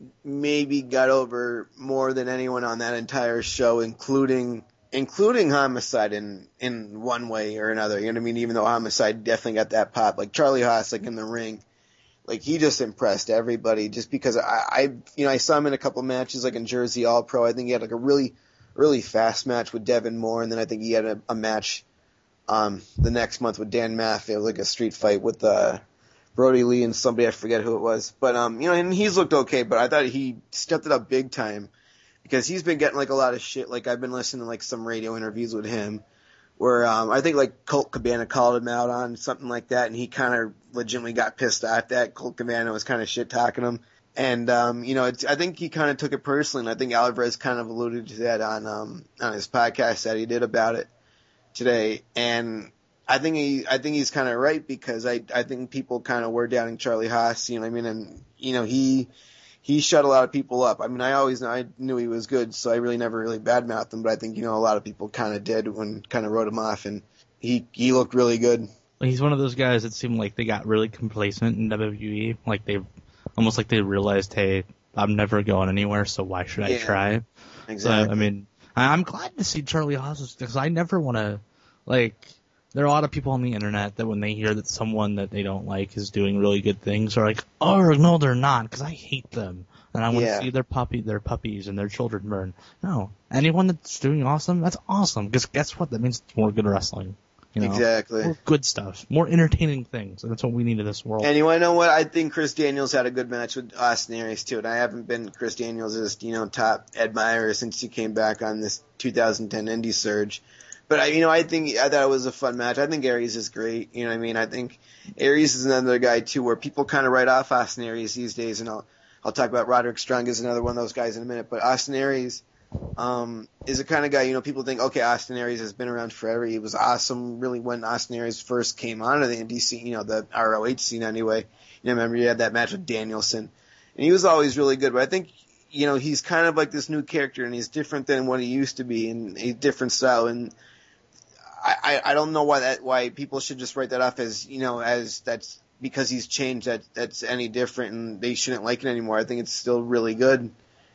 maybe got over more than anyone on that entire show, including including Homicide in in one way or another. You know what I mean? Even though Homicide definitely got that pop, like Charlie Haas, like in the ring, like he just impressed everybody. Just because I, I you know, I saw him in a couple matches, like in Jersey All Pro. I think he had like a really really fast match with Devin Moore, and then I think he had a, a match um the next month with Dan Maff. It was like a street fight with uh Brody Lee and somebody, I forget who it was. But, um, you know, and he's looked okay, but I thought he stepped it up big time because he's been getting like a lot of shit. Like I've been listening to like some radio interviews with him where, um, I think like Colt Cabana called him out on something like that and he kind of legitimately got pissed at that. Colt Cabana was kind of shit talking him. And, um, you know, it's, I think he kind of took it personally, and I think Alvarez kind of alluded to that on, um, on his podcast that he did about it today. And I think he, I think he's kind of right because I, I think people kind of were doubting Charlie Haas, you know what I mean? And, you know, he, he shut a lot of people up. I mean, I always, I knew he was good, so I really never really badmouthed him, but I think, you know, a lot of people kind of did when kind of wrote him off, and he, he looked really good.
he's one of those guys that seem like they got really complacent in W W E. Like they, almost like they realized, hey, I'm never going anywhere, so why should I
Yeah,
try?
Exactly.
So, I mean, I- I'm glad to see Charlie Haas because I never want to, like, there are a lot of people on the internet that when they hear that someone that they don't like is doing really good things are like, oh, no, they're not, because I hate them. And I want to
Yeah.
see their puppy, their puppies and their children burn. No. Anyone that's doing awesome, that's awesome. Because guess what? That means it's more good wrestling. You know?
Exactly.
More good stuff. More entertaining things. And that's what we need in this world.
And you want to know what? I think Chris Daniels had a good match with Austin Aries too. And I haven't been Chris Daniels' you know top admirer since he came back on this two thousand ten Indie Surge. But I, you know, I think I thought it was a fun match. I think Aries is great. You know what I mean? I think Aries is another guy too, where people kind of write off Austin Aries these days. And I'll I'll talk about Roderick Strong as another one of those guys in a minute. But Austin Aries um, is the kind of guy, you know, people think, okay, Austin Aries has been around forever. He was awesome, really, when Austin Aries first came onto the indie scene, you know, the R O H scene anyway. You know, remember you had that match with Danielson, and he was always really good. But I think, you know, he's kind of like this new character, and he's different than what he used to be, and a different style. And I, I, I don't know why that why people should just write that off as, you know, as that's because he's changed, that that's any different, and they shouldn't like it anymore. I think it's still really good.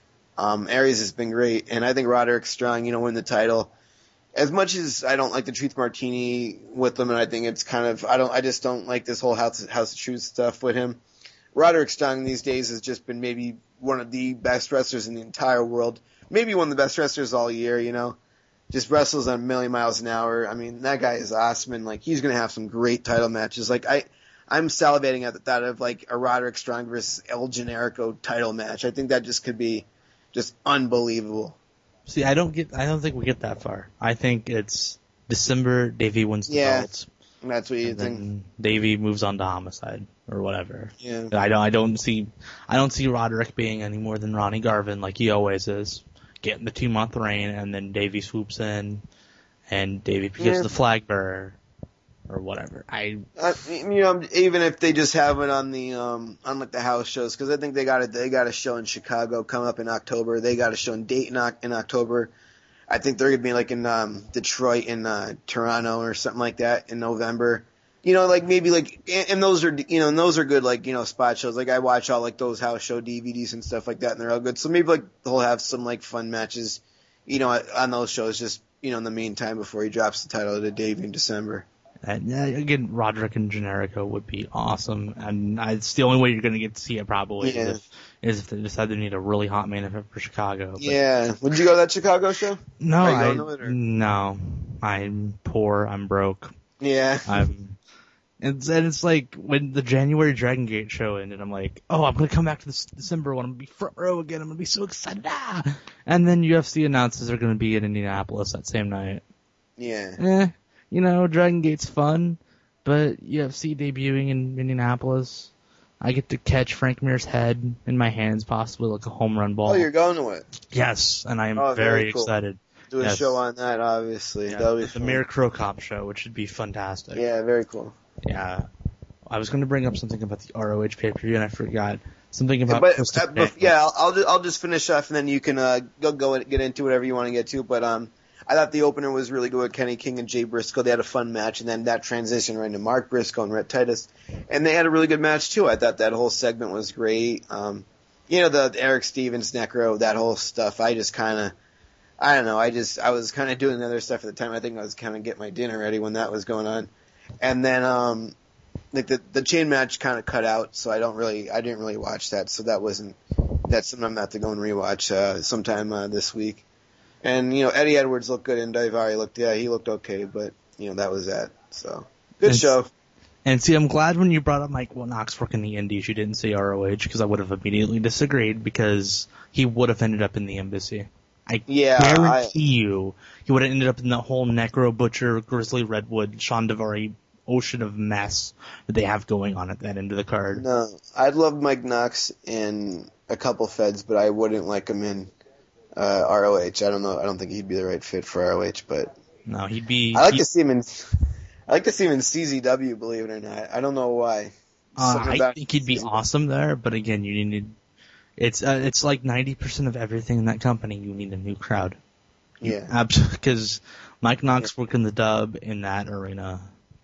Um, Aries has been great, and I think Roderick Strong, you know, win the title. As much as I don't like the Truth Martini with him, and I think it's kind of, I don't, I just don't like this whole House, House of Truth stuff with him. Roderick Strong these days has just been maybe one of the best wrestlers in the entire world. Maybe one of the best wrestlers all year, you know. Just wrestles on a million miles an hour. I mean, that guy is awesome, and like, he's gonna have some great title matches. Like, I, I'm salivating at the thought of like a Roderick Strong versus El Generico title match. I think that just could be just unbelievable.
See, I don't get, I don't think we get that far. I think it's December, Davey wins the
Yeah,
belt.
That's what you
And
think.
then Davey moves on to Homicide or whatever.
Yeah.
I don't, I don't see, I don't see Roderick being any more than Ronnie Garvin like he always is. Getting the two month reign, and then Davey swoops in, and Davey gives
Yeah.
the flag bearer, or whatever. I,
Uh, you know, even if they just have it on the um on like the house shows, because I think they got it. They got a show in Chicago coming up in October. They got a show in Dayton Oc- in October. I think they're gonna be like in um Detroit and uh, Toronto or something like that in November. You know, like maybe like, and, and those are you know, and those are good like you know spot shows. Like I watch all like those house show D V Ds and stuff like that, and they're all good. So maybe like they'll have some like fun matches, you know, on those shows. Just you know, in the meantime before he drops the title to Davey in December.
and, uh, again, Roderick and Generico would be awesome, and I, it's the only way you're going to get to see it probably
Yeah.
is, if, is if they decide they need a really hot main event for Chicago. But
Yeah. Would you go to that Chicago show?
No,
Are you
I,
going to it, or-
no, I'm poor, I'm broke,
Yeah.
I'm, and, and it's like when the January Dragon Gate show ended, I'm like, oh, I'm going to come back to this December one, I'm going to be front row again, I'm going to be so excited, ah! And then U F C announces they're going to be in Indianapolis that same night.
Yeah.
Eh, you know, Dragon Gate's fun, but U F C debuting in Indianapolis, I get to catch Frank Mir's head in my hands, possibly like a home run ball.
Oh, you're going to it.
Yes, and I am
Oh,
very,
very cool.
excited.
Do a
Yes.
show on that, obviously.
Yeah,
That'll be
the
fun.
Mir Crow Cop show, which should be fantastic.
Yeah, very cool.
Yeah. I was going to bring up something about the R O H pay-per-view, and I forgot something about
But,
Chris
uh,
Daniels.
bef- yeah, I'll, I'll just, I'll just finish off, and then you can uh, go go and get into whatever you want to get to. But um, I thought the opener was really good with Kenny King and Jay Briscoe. They had a fun match, and then that transition right into Mark Briscoe and Rhett Titus, and they had a really good match too. I thought that whole segment was great. Um, you know, the Eric Stevens, Necro, that whole stuff. I just kind of, I don't know. I just, I was kind of doing the other stuff at the time. I think I was kind of getting my dinner ready when that was going on, and then um. Like the the chain match kind of cut out, so I don't really I didn't really watch that, so that wasn't that's something I'm gonna have to go and rewatch uh, sometime uh, this week. And you know Eddie Edwards looked good, and Daivari looked yeah he looked okay, but you know that was that. So good
And-
show.
And see, I'm glad when you brought up Mike Knox working the Indies, you didn't say R O H, because I would have immediately disagreed, because he would have ended up in the embassy. I
Yeah,
guarantee you he would have ended up in the whole Necro Butcher, Grizzly Redwood, Sean Daivari ocean of mess that they have going on at that end of the card.
No, I'd love Mike Knox in a couple feds, but I wouldn't like him in uh, R O H. I don't know. I don't think he'd be the right fit for R O H, but
No, he'd be.
I like
he-
to see him in. I like to see him in C Z W. Believe it or not, I don't know why.
Uh,
Something
I
about
think he'd be
C Z W.
awesome there, but again, you need. It's uh, it's like ninety percent of everything in that company. You need a new crowd.
Yeah.
Absolutely, because Mike Knox working the dub in that arena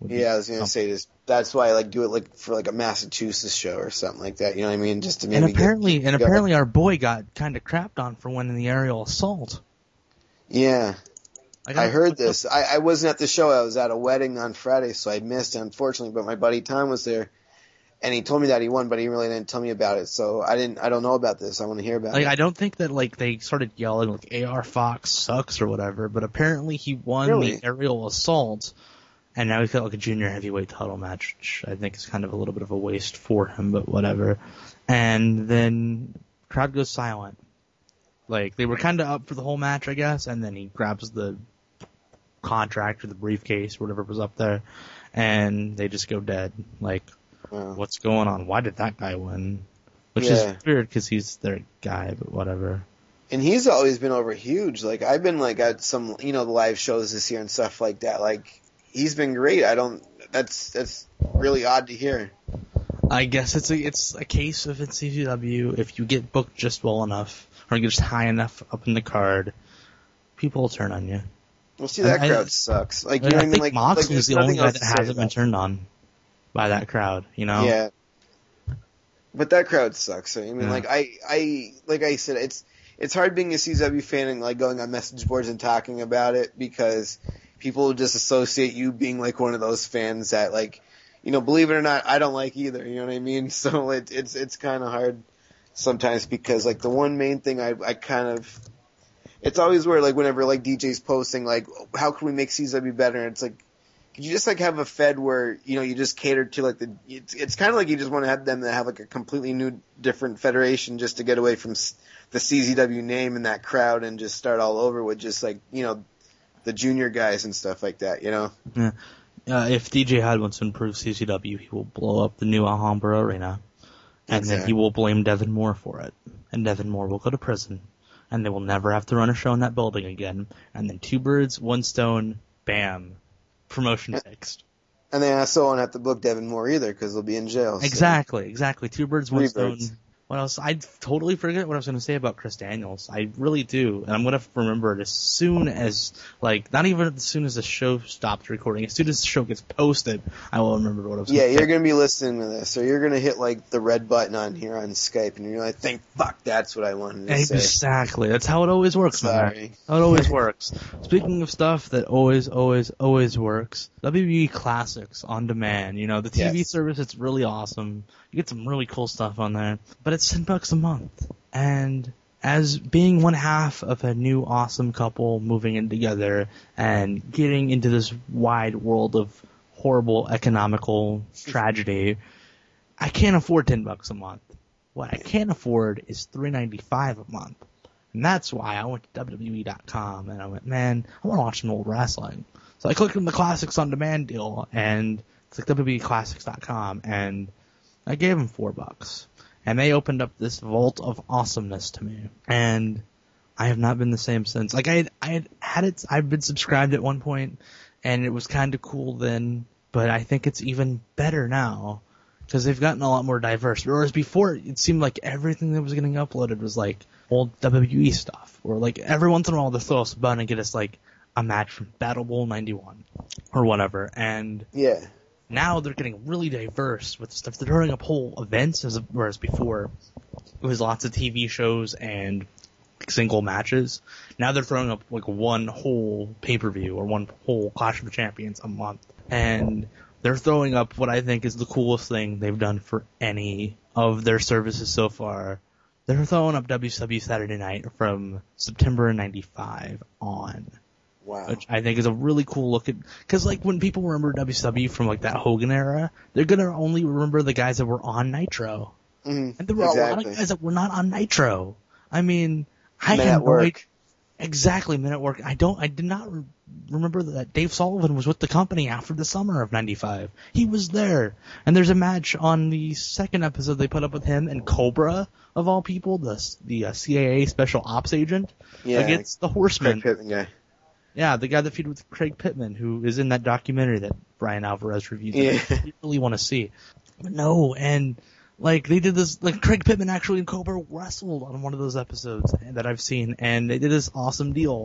would be
Yeah, I was gonna
something.
say this. That's why I like do it like for like a Massachusetts show or something like that. You know what I mean? Just to maybe
And apparently,
get,
and
go.
apparently, our boy got kind of crapped on for winning the aerial assault.
Yeah,
Like,
I heard this. I, I wasn't at the show. I was at a wedding on Friday, so I missed it, unfortunately. But my buddy Tom was there, and he told me that he won, but he really didn't tell me about it. So I didn't. I don't know about this. I want to hear about
Like,
it.
I don't think that, like, they started yelling, like, A R Fox sucks or whatever, but apparently he won
Really?
the aerial assault, and now he's got, like, a junior heavyweight title match, which I think is kind of a little bit of a waste for him, but whatever. And then crowd goes silent. Like, they were kind of up for the whole match, I guess, and then he grabs the contract or the briefcase or whatever was up there, and they just go dead. Like,
Wow.
what's going on? Why did that guy win? Which
Yeah.
is weird because he's their guy, but whatever.
And he's always been over huge. Like I've been like at some, you know, the live shows this year and stuff like that. Like he's been great. I don't. That's that's really odd to hear.
I guess it's a it's a case of in C Z W. If you get booked just well enough or get just high enough up in the card, people will turn on you.
Well, see, that
I-
crowd sucks. Like you
I
know what I mean?
think
Like,
Moxley's
like, there's
the only
nothing
guy
else
that
to say
hasn't been
about it.
turned on by that crowd. You know?
Yeah. But that crowd sucks. I mean,
Yeah.
like I, I, like I said, it's it's hard being a C Z W fan and like going on message boards and talking about it because people just associate you being like one of those fans that like, you know, believe it or not, I don't like either. You know what I mean? So it, it's it's kind of hard sometimes because like the one main thing I I kind of it's always where like whenever like D J's posting like how can we make C Z W better? And it's like could you just like have a fed where you know you just cater to like the it's it's kind of like you just want to have them to have like a completely new different federation just to get away from s- the C Z W name and that crowd and just start all over with just like you know the junior guys and stuff like that, you know.
Yeah. Uh, if D J Hyde wants to improve C Z W, he will blow up the new Alhambra Arena, and then
Exactly.
he will blame Devin Moore for it, and Devin Moore will go to prison, and they will never have to run a show in that building again. And then two birds, one stone, bam, promotion fixed.
And they also won't have to book Devin Moore either because they'll be in jail. so-
Exactly, exactly. Two birds, one
Three
stone.
birds.
What else? I totally forget what I was going to say about Chris Daniels. I really do, and I'm going to remember it as soon as, like, not even as soon as the show stops recording. As soon as the show gets posted, I will remember what I was.
Yeah,
gonna
you're
say.
gonna be listening to this, so you're gonna hit like the red button on here on Skype, and you're like, "Thank fuck, that's what I wanted to say."
Exactly. That's how it always works, man.
Sorry.
How it always works. Speaking of stuff that always, always, always works, W W E Classics on demand. You know, the T V
Yes.
service, it's really awesome. You get some really cool stuff on there. But it's ten bucks a month. And as being one half of a new awesome couple moving in together and getting into this wide world of horrible economical tragedy, I can't afford ten bucks a month. What I can't afford is three ninety-five a month. And that's why I went to W W E dot com and I went, man, I want to watch some old wrestling. So I clicked on the Classics on Demand deal and it's like W W E Classics dot com and I gave them four bucks. And they opened up this vault of awesomeness to me. And I have not been the same since. Like I had, I had had it, I've been subscribed at one point and it was kind of cool then, but I think it's even better now. Because they've gotten a lot more diverse. Whereas before, it seemed like everything that was getting uploaded was like old W W E stuff. Or like every once in a while they'll throw us a button and get us like a match from Battle Bowl ninety-one. Or whatever. And
Yeah.
now they're getting really diverse with stuff. They're throwing up whole events, as whereas before it was lots of T V shows and single matches. Now they're throwing up like one whole pay-per-view or one whole Clash of the Champions a month. And they're throwing up what I think is the coolest thing they've done for any of their services so far. They're throwing up W C W Saturday Night from September ninety-five on.
Wow.
Which I think is a really cool look at, cause like when people remember W C W from like that Hogan era, they're gonna only remember the guys that were on Nitro.
Mhm.
And there were a lot
Exactly.
of guys that were not on Nitro. I mean, I
Men
had
at
no
Work.
idea- Exactly, Men at Work. I don't, I did not re- remember that Dave Sullivan was with the company after the summer of ninety-five. He was there. And there's a match on the second episode they put up with him and Cobra, of all people, the, the uh, C A A special ops agent,
Yeah.
against the Horsemen.
Craig Pittman guy.
Yeah, the guy that feuded with Craig Pittman, who is in that documentary that Brian Alvarez reviewed.
Yeah.
That you really want to see. But no, and like they did this, like Craig Pittman actually and Cobra wrestled on one of those episodes that I've seen, and they did this awesome deal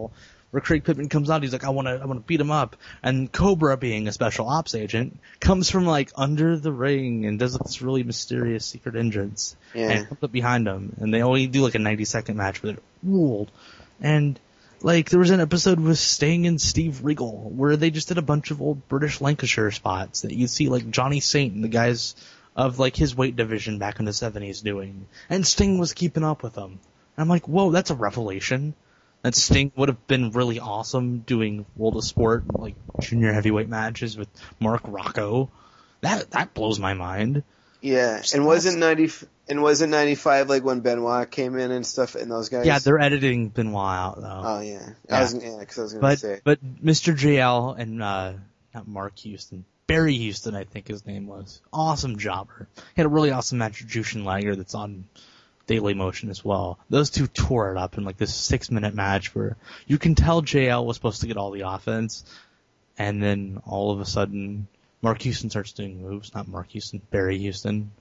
where Craig Pittman comes out, he's like, I want to, I want to beat him up. And Cobra, being a special ops agent, comes from like under the ring and does this really mysterious secret entrance.
Yeah.
And comes up behind him. And they only do like a ninety second match, but it ruled. And like, there was an episode with Sting and Steve Regal where they just did a bunch of old British Lancashire spots that you'd see like Johnny Saint and the guys of like his weight division back in the seventies doing. And Sting was keeping up with them. And I'm like, whoa, that's a revelation. That Sting would have been really awesome doing World of Sport, like junior heavyweight matches with Mark Rocco. That that blows my mind.
Yeah, and wasn't ninety and wasn't ninety-five like when Benoit came in and stuff and those guys?
Yeah, they're editing Benoit out though.
Oh yeah,
yeah.
I was yeah, because I was gonna
but,
say.
But Mister J L and uh not Mark Houston, Barry Houston, I think his name was. Awesome jobber. He had a really awesome match with Jushin Liger that's on Daily Motion as well. Those two tore it up in like this six minute match where you can tell J L was supposed to get all the offense, and then all of a sudden Mark Houston starts doing moves. Not Mark Houston, Barry Houston,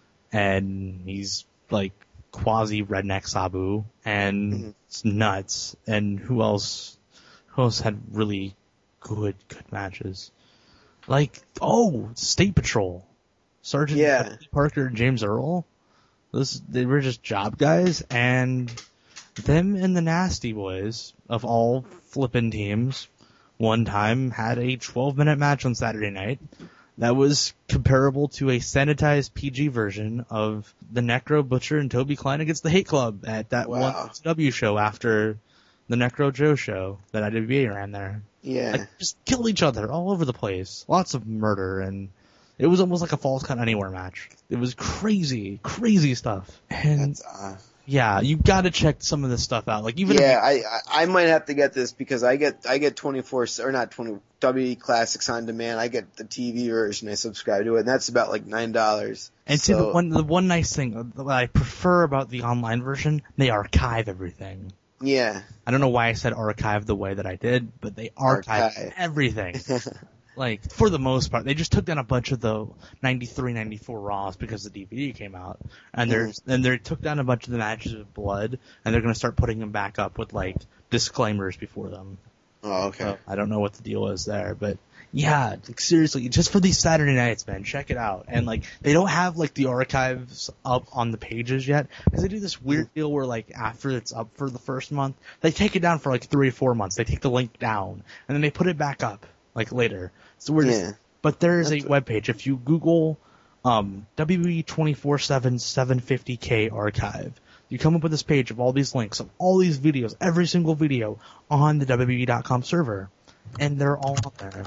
and he's like quasi redneck Sabu, and mm-hmm. it's nuts. And who else? Who else had really good good matches? Like oh, State Patrol, Sergeant
yeah.
Parker and James Earl. Those, they were just job guys, and them and the Nasty Boys of all flippin' teams one time had a twelve minute match on Saturday night that was comparable to a sanitized P G version of the Necro Butcher and Toby Klein against the Hate Club at that
wow.
one W show after the Necro Joe show that I W B A ran there.
Yeah.
Like, just killed each other all over the place. Lots of murder, and it was almost like a Falls Count Anywhere match. It was crazy, crazy stuff. And
That's, uh,
yeah, you gotta check some of this stuff out. Like even
yeah, if you, I I might have to get this because I get I get twenty-four or not twenty W E Classics on demand. I get the T V version. I subscribe to it, and that's about like nine dollars.
And
so.
see the one the one nice thing that I prefer about the online version, they archive everything.
Yeah.
I don't know why I said archive the way that I did, but they archive,
archive.
everything. Like, for the most part, they just took down a bunch of the ninety-three ninety-four Raws because the D V D came out. And they're,
mm-hmm.
and they took down a bunch of the matches with blood, and they're gonna start putting them back up with, like, disclaimers before them.
Oh, okay.
So, I don't know what the deal is there, but yeah, like, seriously, just for these Saturday nights, man, check it out. And, like, they don't have, like, the archives up on the pages yet, because they do this weird deal where, like, after it's up for the first month, they take it down for, like, three or four months. They take the link down, and then they put it back up, like, later. So we're just,
yeah.
but there is a
That's
webpage. If you Google um, W W E twenty-four seven seven fifty K archive, you come up with this page of all these links of all these videos, every single video on the W W E dot com server, and they're all up there.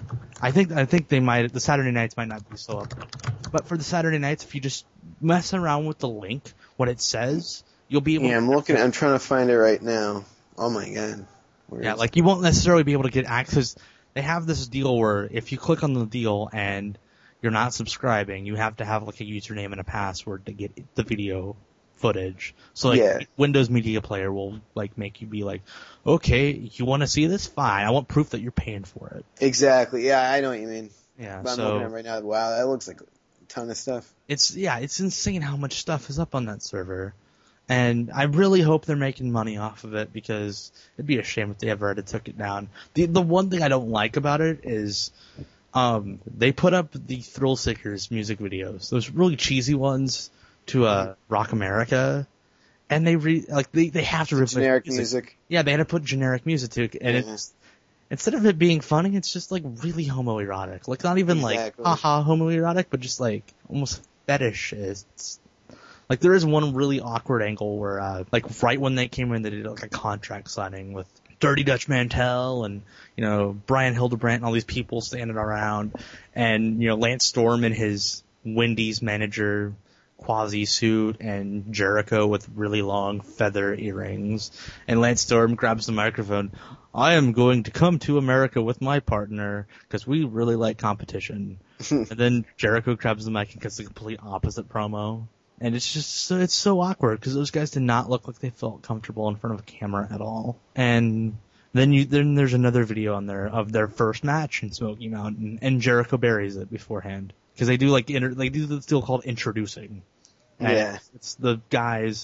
I think I think they might the Saturday nights might not be so up there, but for the Saturday nights, if you just mess around with the link, what it says, you'll be able.
Yeah,
to
I'm looking. I'm trying to find it right now. Oh my god. Where
yeah,
is
like you won't necessarily be able to get access. They have this deal where if you click on the deal and you're not subscribing, you have to have like a username and a password to get the video footage. So like
yeah.
Windows Media Player will like make you be like, okay, you want to see this? Fine. I want proof that you're paying for it.
Exactly. Yeah, I know what you mean.
Yeah.
But I'm
so
looking at it right now. Wow, that looks like a ton of stuff.
it's yeah, it's insane how much stuff is up on that server. And I really hope they're making money off of it because it'd be a shame if they ever had to took it down. The the one thing I don't like about it is um they put up the Thrill Seekers music videos, those really cheesy ones to uh Rock America, and they re like they, they have to replace
generic
music.
music.
Yeah, they had to put generic music to it, and
yeah.
it's instead of it being funny, it's just like really homoerotic. Like not even
exactly.
like haha homoerotic, but just like almost fetish. It's like there is one really awkward angle where uh like right when they came in, they did like a contract signing with Dirty Dutch Mantel and you know Brian Hildebrandt and all these people standing around, and you know Lance Storm in his Wendy's manager quasi suit and Jericho with really long feather earrings, and Lance Storm grabs the microphone. I am going to come to America with my partner because we really like competition. And then Jericho grabs the mic and gets the complete opposite promo. And it's just so, it's so awkward because those guys did not look like they felt comfortable in front of a camera at all. And then you then there's another video on there of their first match in Smoky Mountain, and Jericho buries it beforehand because they do like inter, they do the deal called introducing. And
Yeah,
it's the guys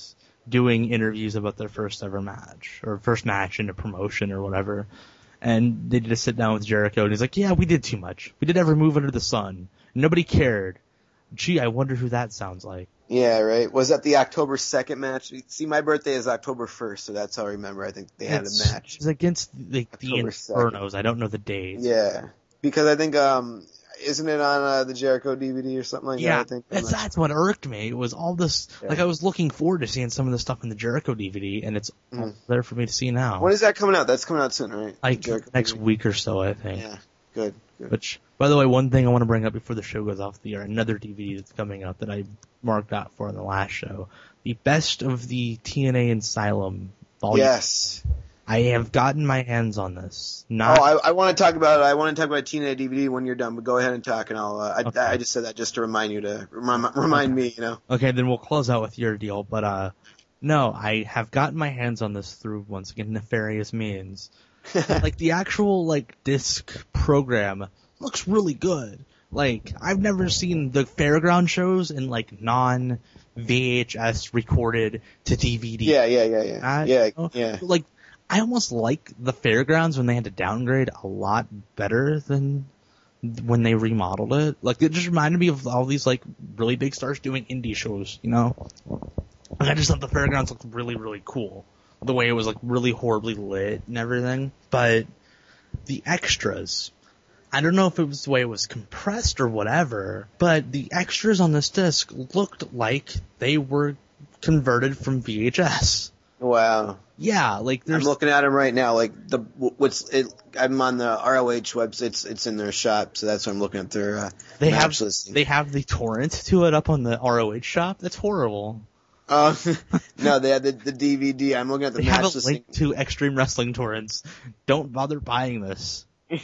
doing interviews about their first ever match, or first match in a promotion or whatever. And they did a sit down with Jericho, and he's like, yeah, we did too much. We did every move under the sun. Nobody cared. Gee, I wonder who that sounds like.
Yeah, right. Was that the October second match? See, my birthday is October first, so that's how I remember. I think they had
It's,
a match.
it's against the, the
October
Infernos. I don't know the dates.
Yeah, because I think, um, isn't it on uh, the Jericho D V D or something like
Yeah,
that? I think
that's, that's what irked me. It was all this,
Yeah.
like I was looking forward to seeing some of the stuff in the Jericho D V D, and it's all
Mhm.
there for me to see now.
When is that coming out? That's coming out soon, right?
Like
Jericho
next
D V D.
week or so, I think.
Yeah, good. good.
Which, by the way, one thing I want to bring up before the show goes off the air, another D V D that's coming out that I marked out for in the last show. The Best of the T N A Asylum Volume.
Yes.
I have gotten my hands on this. Not,
Oh, I, I want to talk about I want to talk about T N A D V D when you're done, but go ahead and talk, and I'll. Uh, I,
Okay.
I just said that just to remind you to remind, remind me, you know.
Okay, then we'll close out with your deal, but uh, no, I have gotten my hands on this through, once again, nefarious means. Like, the actual, like, disc program looks really good. Like, I've never seen the fairground shows in, like, non-V H S recorded to D V D.
Yeah, yeah, yeah, yeah,
I-
yeah,
you know,
yeah.
Like, I almost like the fairgrounds when they had to downgrade a lot better than when they remodeled it. Like, it just reminded me of all these, like, really big stars doing indie shows, you know? Like, I just thought the fairgrounds looked really, really cool. The way it was, like, really horribly lit and everything. But the extras, I don't know if it was the way it was compressed or whatever, but the extras on this disc looked like they were converted from V H S.
Wow.
Yeah, like
I'm
there's
looking at them right now. Like the what's it? I'm on the R O H website. It's it's in their shop, so that's what I'm looking at their uh,
they
match
have
listing.
they have the torrent to it up on the R O H shop. That's horrible.
Oh no, they had the, the D V D. I'm looking at the
They
match
have a
listing.
link to Extreme Wrestling torrents. Don't bother buying this.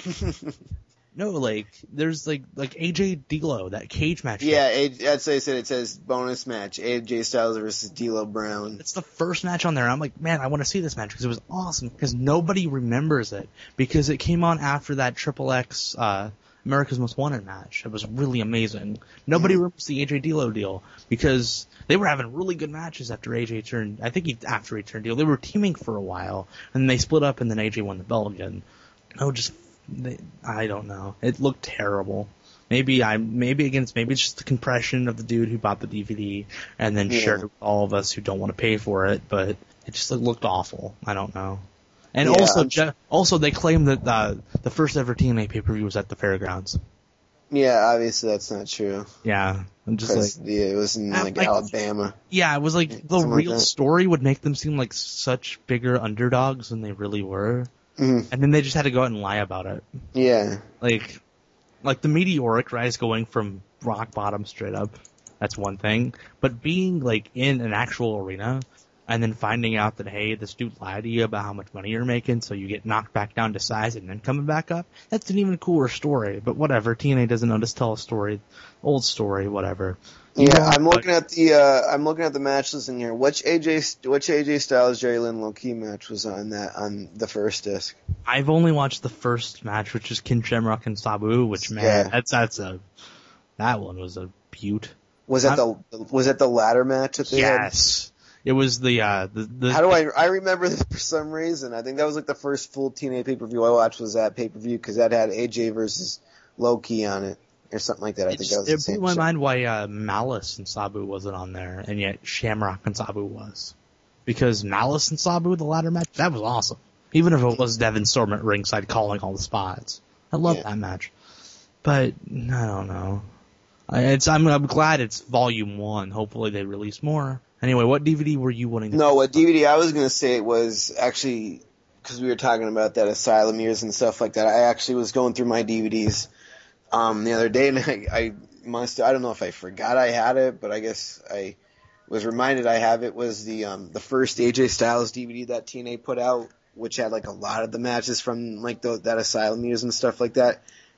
No, like there's like like A J D'Lo, that cage match.
Yeah, A- that's what I said. It says bonus match: A J Styles versus D'Lo Brown.
It's the first match on there. I'm like, man, I want to see this match because it was awesome. Because nobody remembers it because it came on after that Triple X uh, America's Most Wanted match. It was really amazing. Nobody remembers the A J D'Lo deal because they were having really good matches after A J turned. I think he, after he turned deal, they were teaming for a while and then they split up and then A J won the belt again. No, just they, I don't know. It looked terrible. Maybe I maybe against maybe it's just the compression of the dude who bought the D V D and then
Yeah.
shared it with all of us who don't want to pay for it, but it just looked awful. I don't know. And
Yeah,
also,
I'm
Je- also they claim that uh, the first ever T N A pay-per-view was at the fairgrounds.
Yeah, obviously that's not true.
Yeah, I'm just
Because
like,
yeah, it was in
I-
like
I-
Alabama.
yeah, it was like the
Something like
real
that.
story would make them seem like such bigger underdogs than they really were,
Mhm.
and then they just had to go out and lie about it.
Yeah.
Like, like the meteoric rise going from rock bottom straight up, that's one thing. But being like in an actual arena and then finding out that, hey, this dude lied to you about how much money you're making, so you get knocked back down to size and then coming back up, that's an even cooler story. But whatever, T N A doesn't know to tell a story, old story, whatever.
Yeah,
know,
I'm
but-
looking at the uh I'm looking at the match listing here. Which A J which A J Styles Jerry Lynn Low Key match was on that on the first disc?
I've only watched the first match, which is Ken Shamrock and Sabu, which, man,
Yeah.
that's, that's a, that one was a beaut.
Was that the was that the ladder match that they had?
Yes. It was the, uh, the, the
How do I I remember this for some reason? I think that was like the first full T N A pay per view I watched was that pay per view because that had A J versus Low Key on it or something like that. I
It,
think that was
it
the same
blew my
show.
mind why uh, Malice and Sabu wasn't on there, and yet Shamrock and Sabu was. Because Malice and Sabu, the ladder match, that was awesome. Even if it was Devin Storm at ringside calling all the spots. I love
Yeah.
that match. But, I don't know. I, it's, I'm, I'm glad it's volume one. Hopefully they release more. Anyway, what D V D were you wanting to
No, what D V D I was gonna say was actually because we were talking about that Asylum years and stuff like that. I actually was going through my D V Ds um the other day, and I, I must I don't know if I forgot I had it, but I guess I was reminded I have it. Was the um the first A J Styles D V D that T N A put out, which had like a lot of the matches from like the, that Asylum years and stuff like that.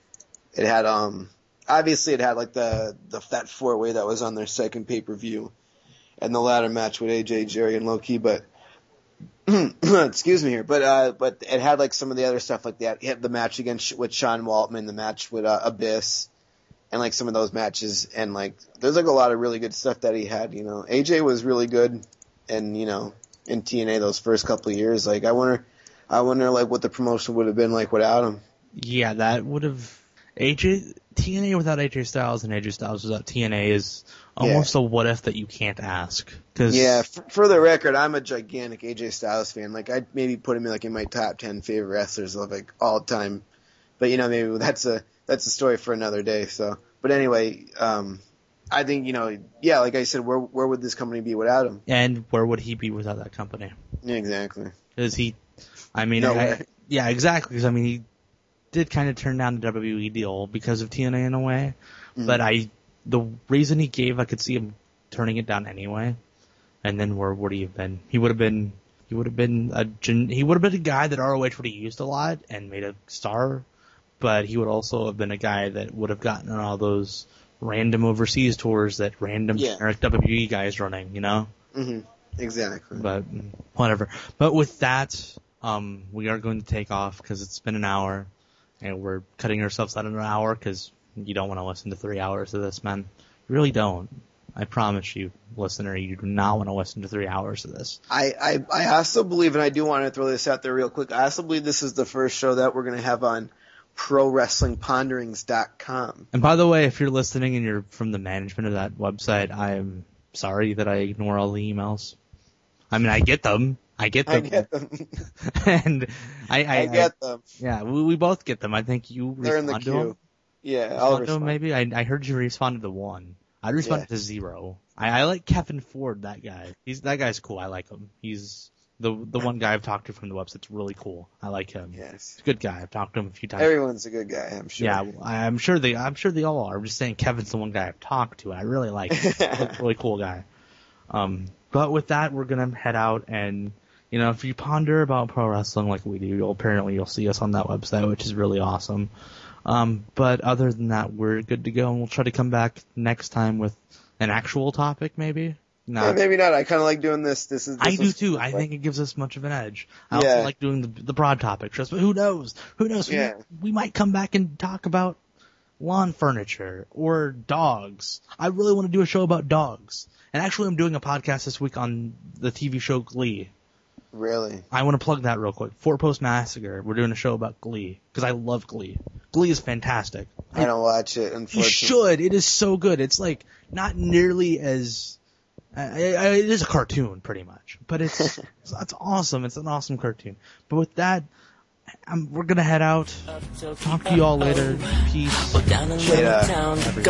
It had um obviously it had like the the that four way that was on their second pay per view. And the ladder match with A J, Jerry, and Low Key, but excuse me here, but uh, but it had like some of the other stuff like that. It had the match against with Sean Waltman, the match with uh, Abyss, and like some of those matches, and like there's like a lot of really good stuff that he had. You know, A J was really good. and you know, in T N A those first couple of years. Like I wonder, I wonder like what the promotion would have been like without him.
Yeah, that would have A J T N A without A J Styles and A J Styles without T N A is almost yeah. a what if that you can't ask. Cause
yeah, for, for the record, I'm a gigantic A J Styles fan. Like I'd maybe put him in like in my top ten favorite wrestlers of like all time. But you know, maybe that's a that's a story for another day. So, but anyway, um, I think you know, yeah, like I said, where where would this company be without him?
And where would he be without that company?
Yeah, exactly.
Because he, I mean,
no
I, yeah, exactly. Because I mean, he did kind of turn down the W W E deal because of T N A in a way. Mm-hmm. But I, the reason he gave, I could see him turning it down anyway. And then where would he have been? He would have been, he would have been a, he would have been a guy that R O H would have used a lot and made a star. But he would also have been a guy that would have gotten on all those random overseas tours that random
yeah.
W W E guys running, you know?
Mm-hmm. Exactly.
But whatever. But with that, um, we are going to take off because it's been an hour, and we're cutting ourselves out in an hour because you don't want to listen to three hours of this, man. You really don't. I promise you, listener, you do not want to listen to three hours of this.
I, I, I also believe, and I do want to throw this out there real quick, I also believe this is the first show that we're going to have on Pro Wrestling Ponderings dot com.
And by the way, if you're listening and you're from the management of that website, I am sorry that I ignore all the emails. I mean, I get them. I get them.
I get them.
and I, I,
I get
I,
them.
Yeah, we, we both get them. I think you
They're in the
respond to
queue.
them.
Yeah, I'll
respond to them,
respond.
maybe. I, I heard you responded to one. I responded
Yeah.
to zero. I, I like Kevin Ford, that guy. He's that guy's cool. I like him. He's the the one guy I've talked to from the website's really cool. I like him.
Yes.
He's a good guy. I've talked to him a few times.
Everyone's a good guy, I'm sure.
Yeah, I'm sure they I'm sure they all are. I'm just saying Kevin's the one guy I've talked to, and I really like him. He's a really cool guy. Um, but with that, we're gonna head out, and you know, if you ponder about pro wrestling like we do, you'll, apparently you'll see us on that website, which is really awesome. Um, but other than that, we're good to go, and we'll try to come back next time with an actual topic, maybe.
No, yeah, maybe not. I kind of like doing this. This is. This
I do too.
Like,
I think it gives us much of an edge. I
yeah.
also like doing the, the broad topics, but who knows? Who knows?
Yeah.
We, we might come back and talk about lawn furniture or dogs. I really want to do a show about dogs. And actually, I'm doing a podcast this week on the T V show Glee.
Really?
I want to plug that real quick. Four Post Massacre. We're doing a show about Glee because I love Glee. Glee is fantastic.
I don't watch it. Unfortunately,
you should. It is so good. It's like not nearly as. I, I, it is a cartoon, pretty much, but it's it's, it's awesome. It's an awesome cartoon. But with that, I'm, we're gonna head out. Talk to you all later. Peace.
Yeah.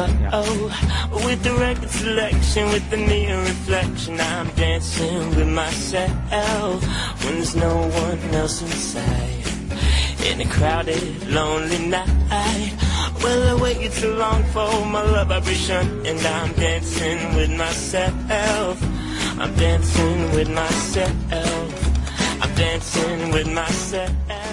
With the record selection, with the neon reflection, I'm dancing with myself when there's no one else inside. In a crowded, lonely night. Well, I waited too long for my love vibration, and I'm dancing with myself. I'm dancing with myself. I'm dancing with myself.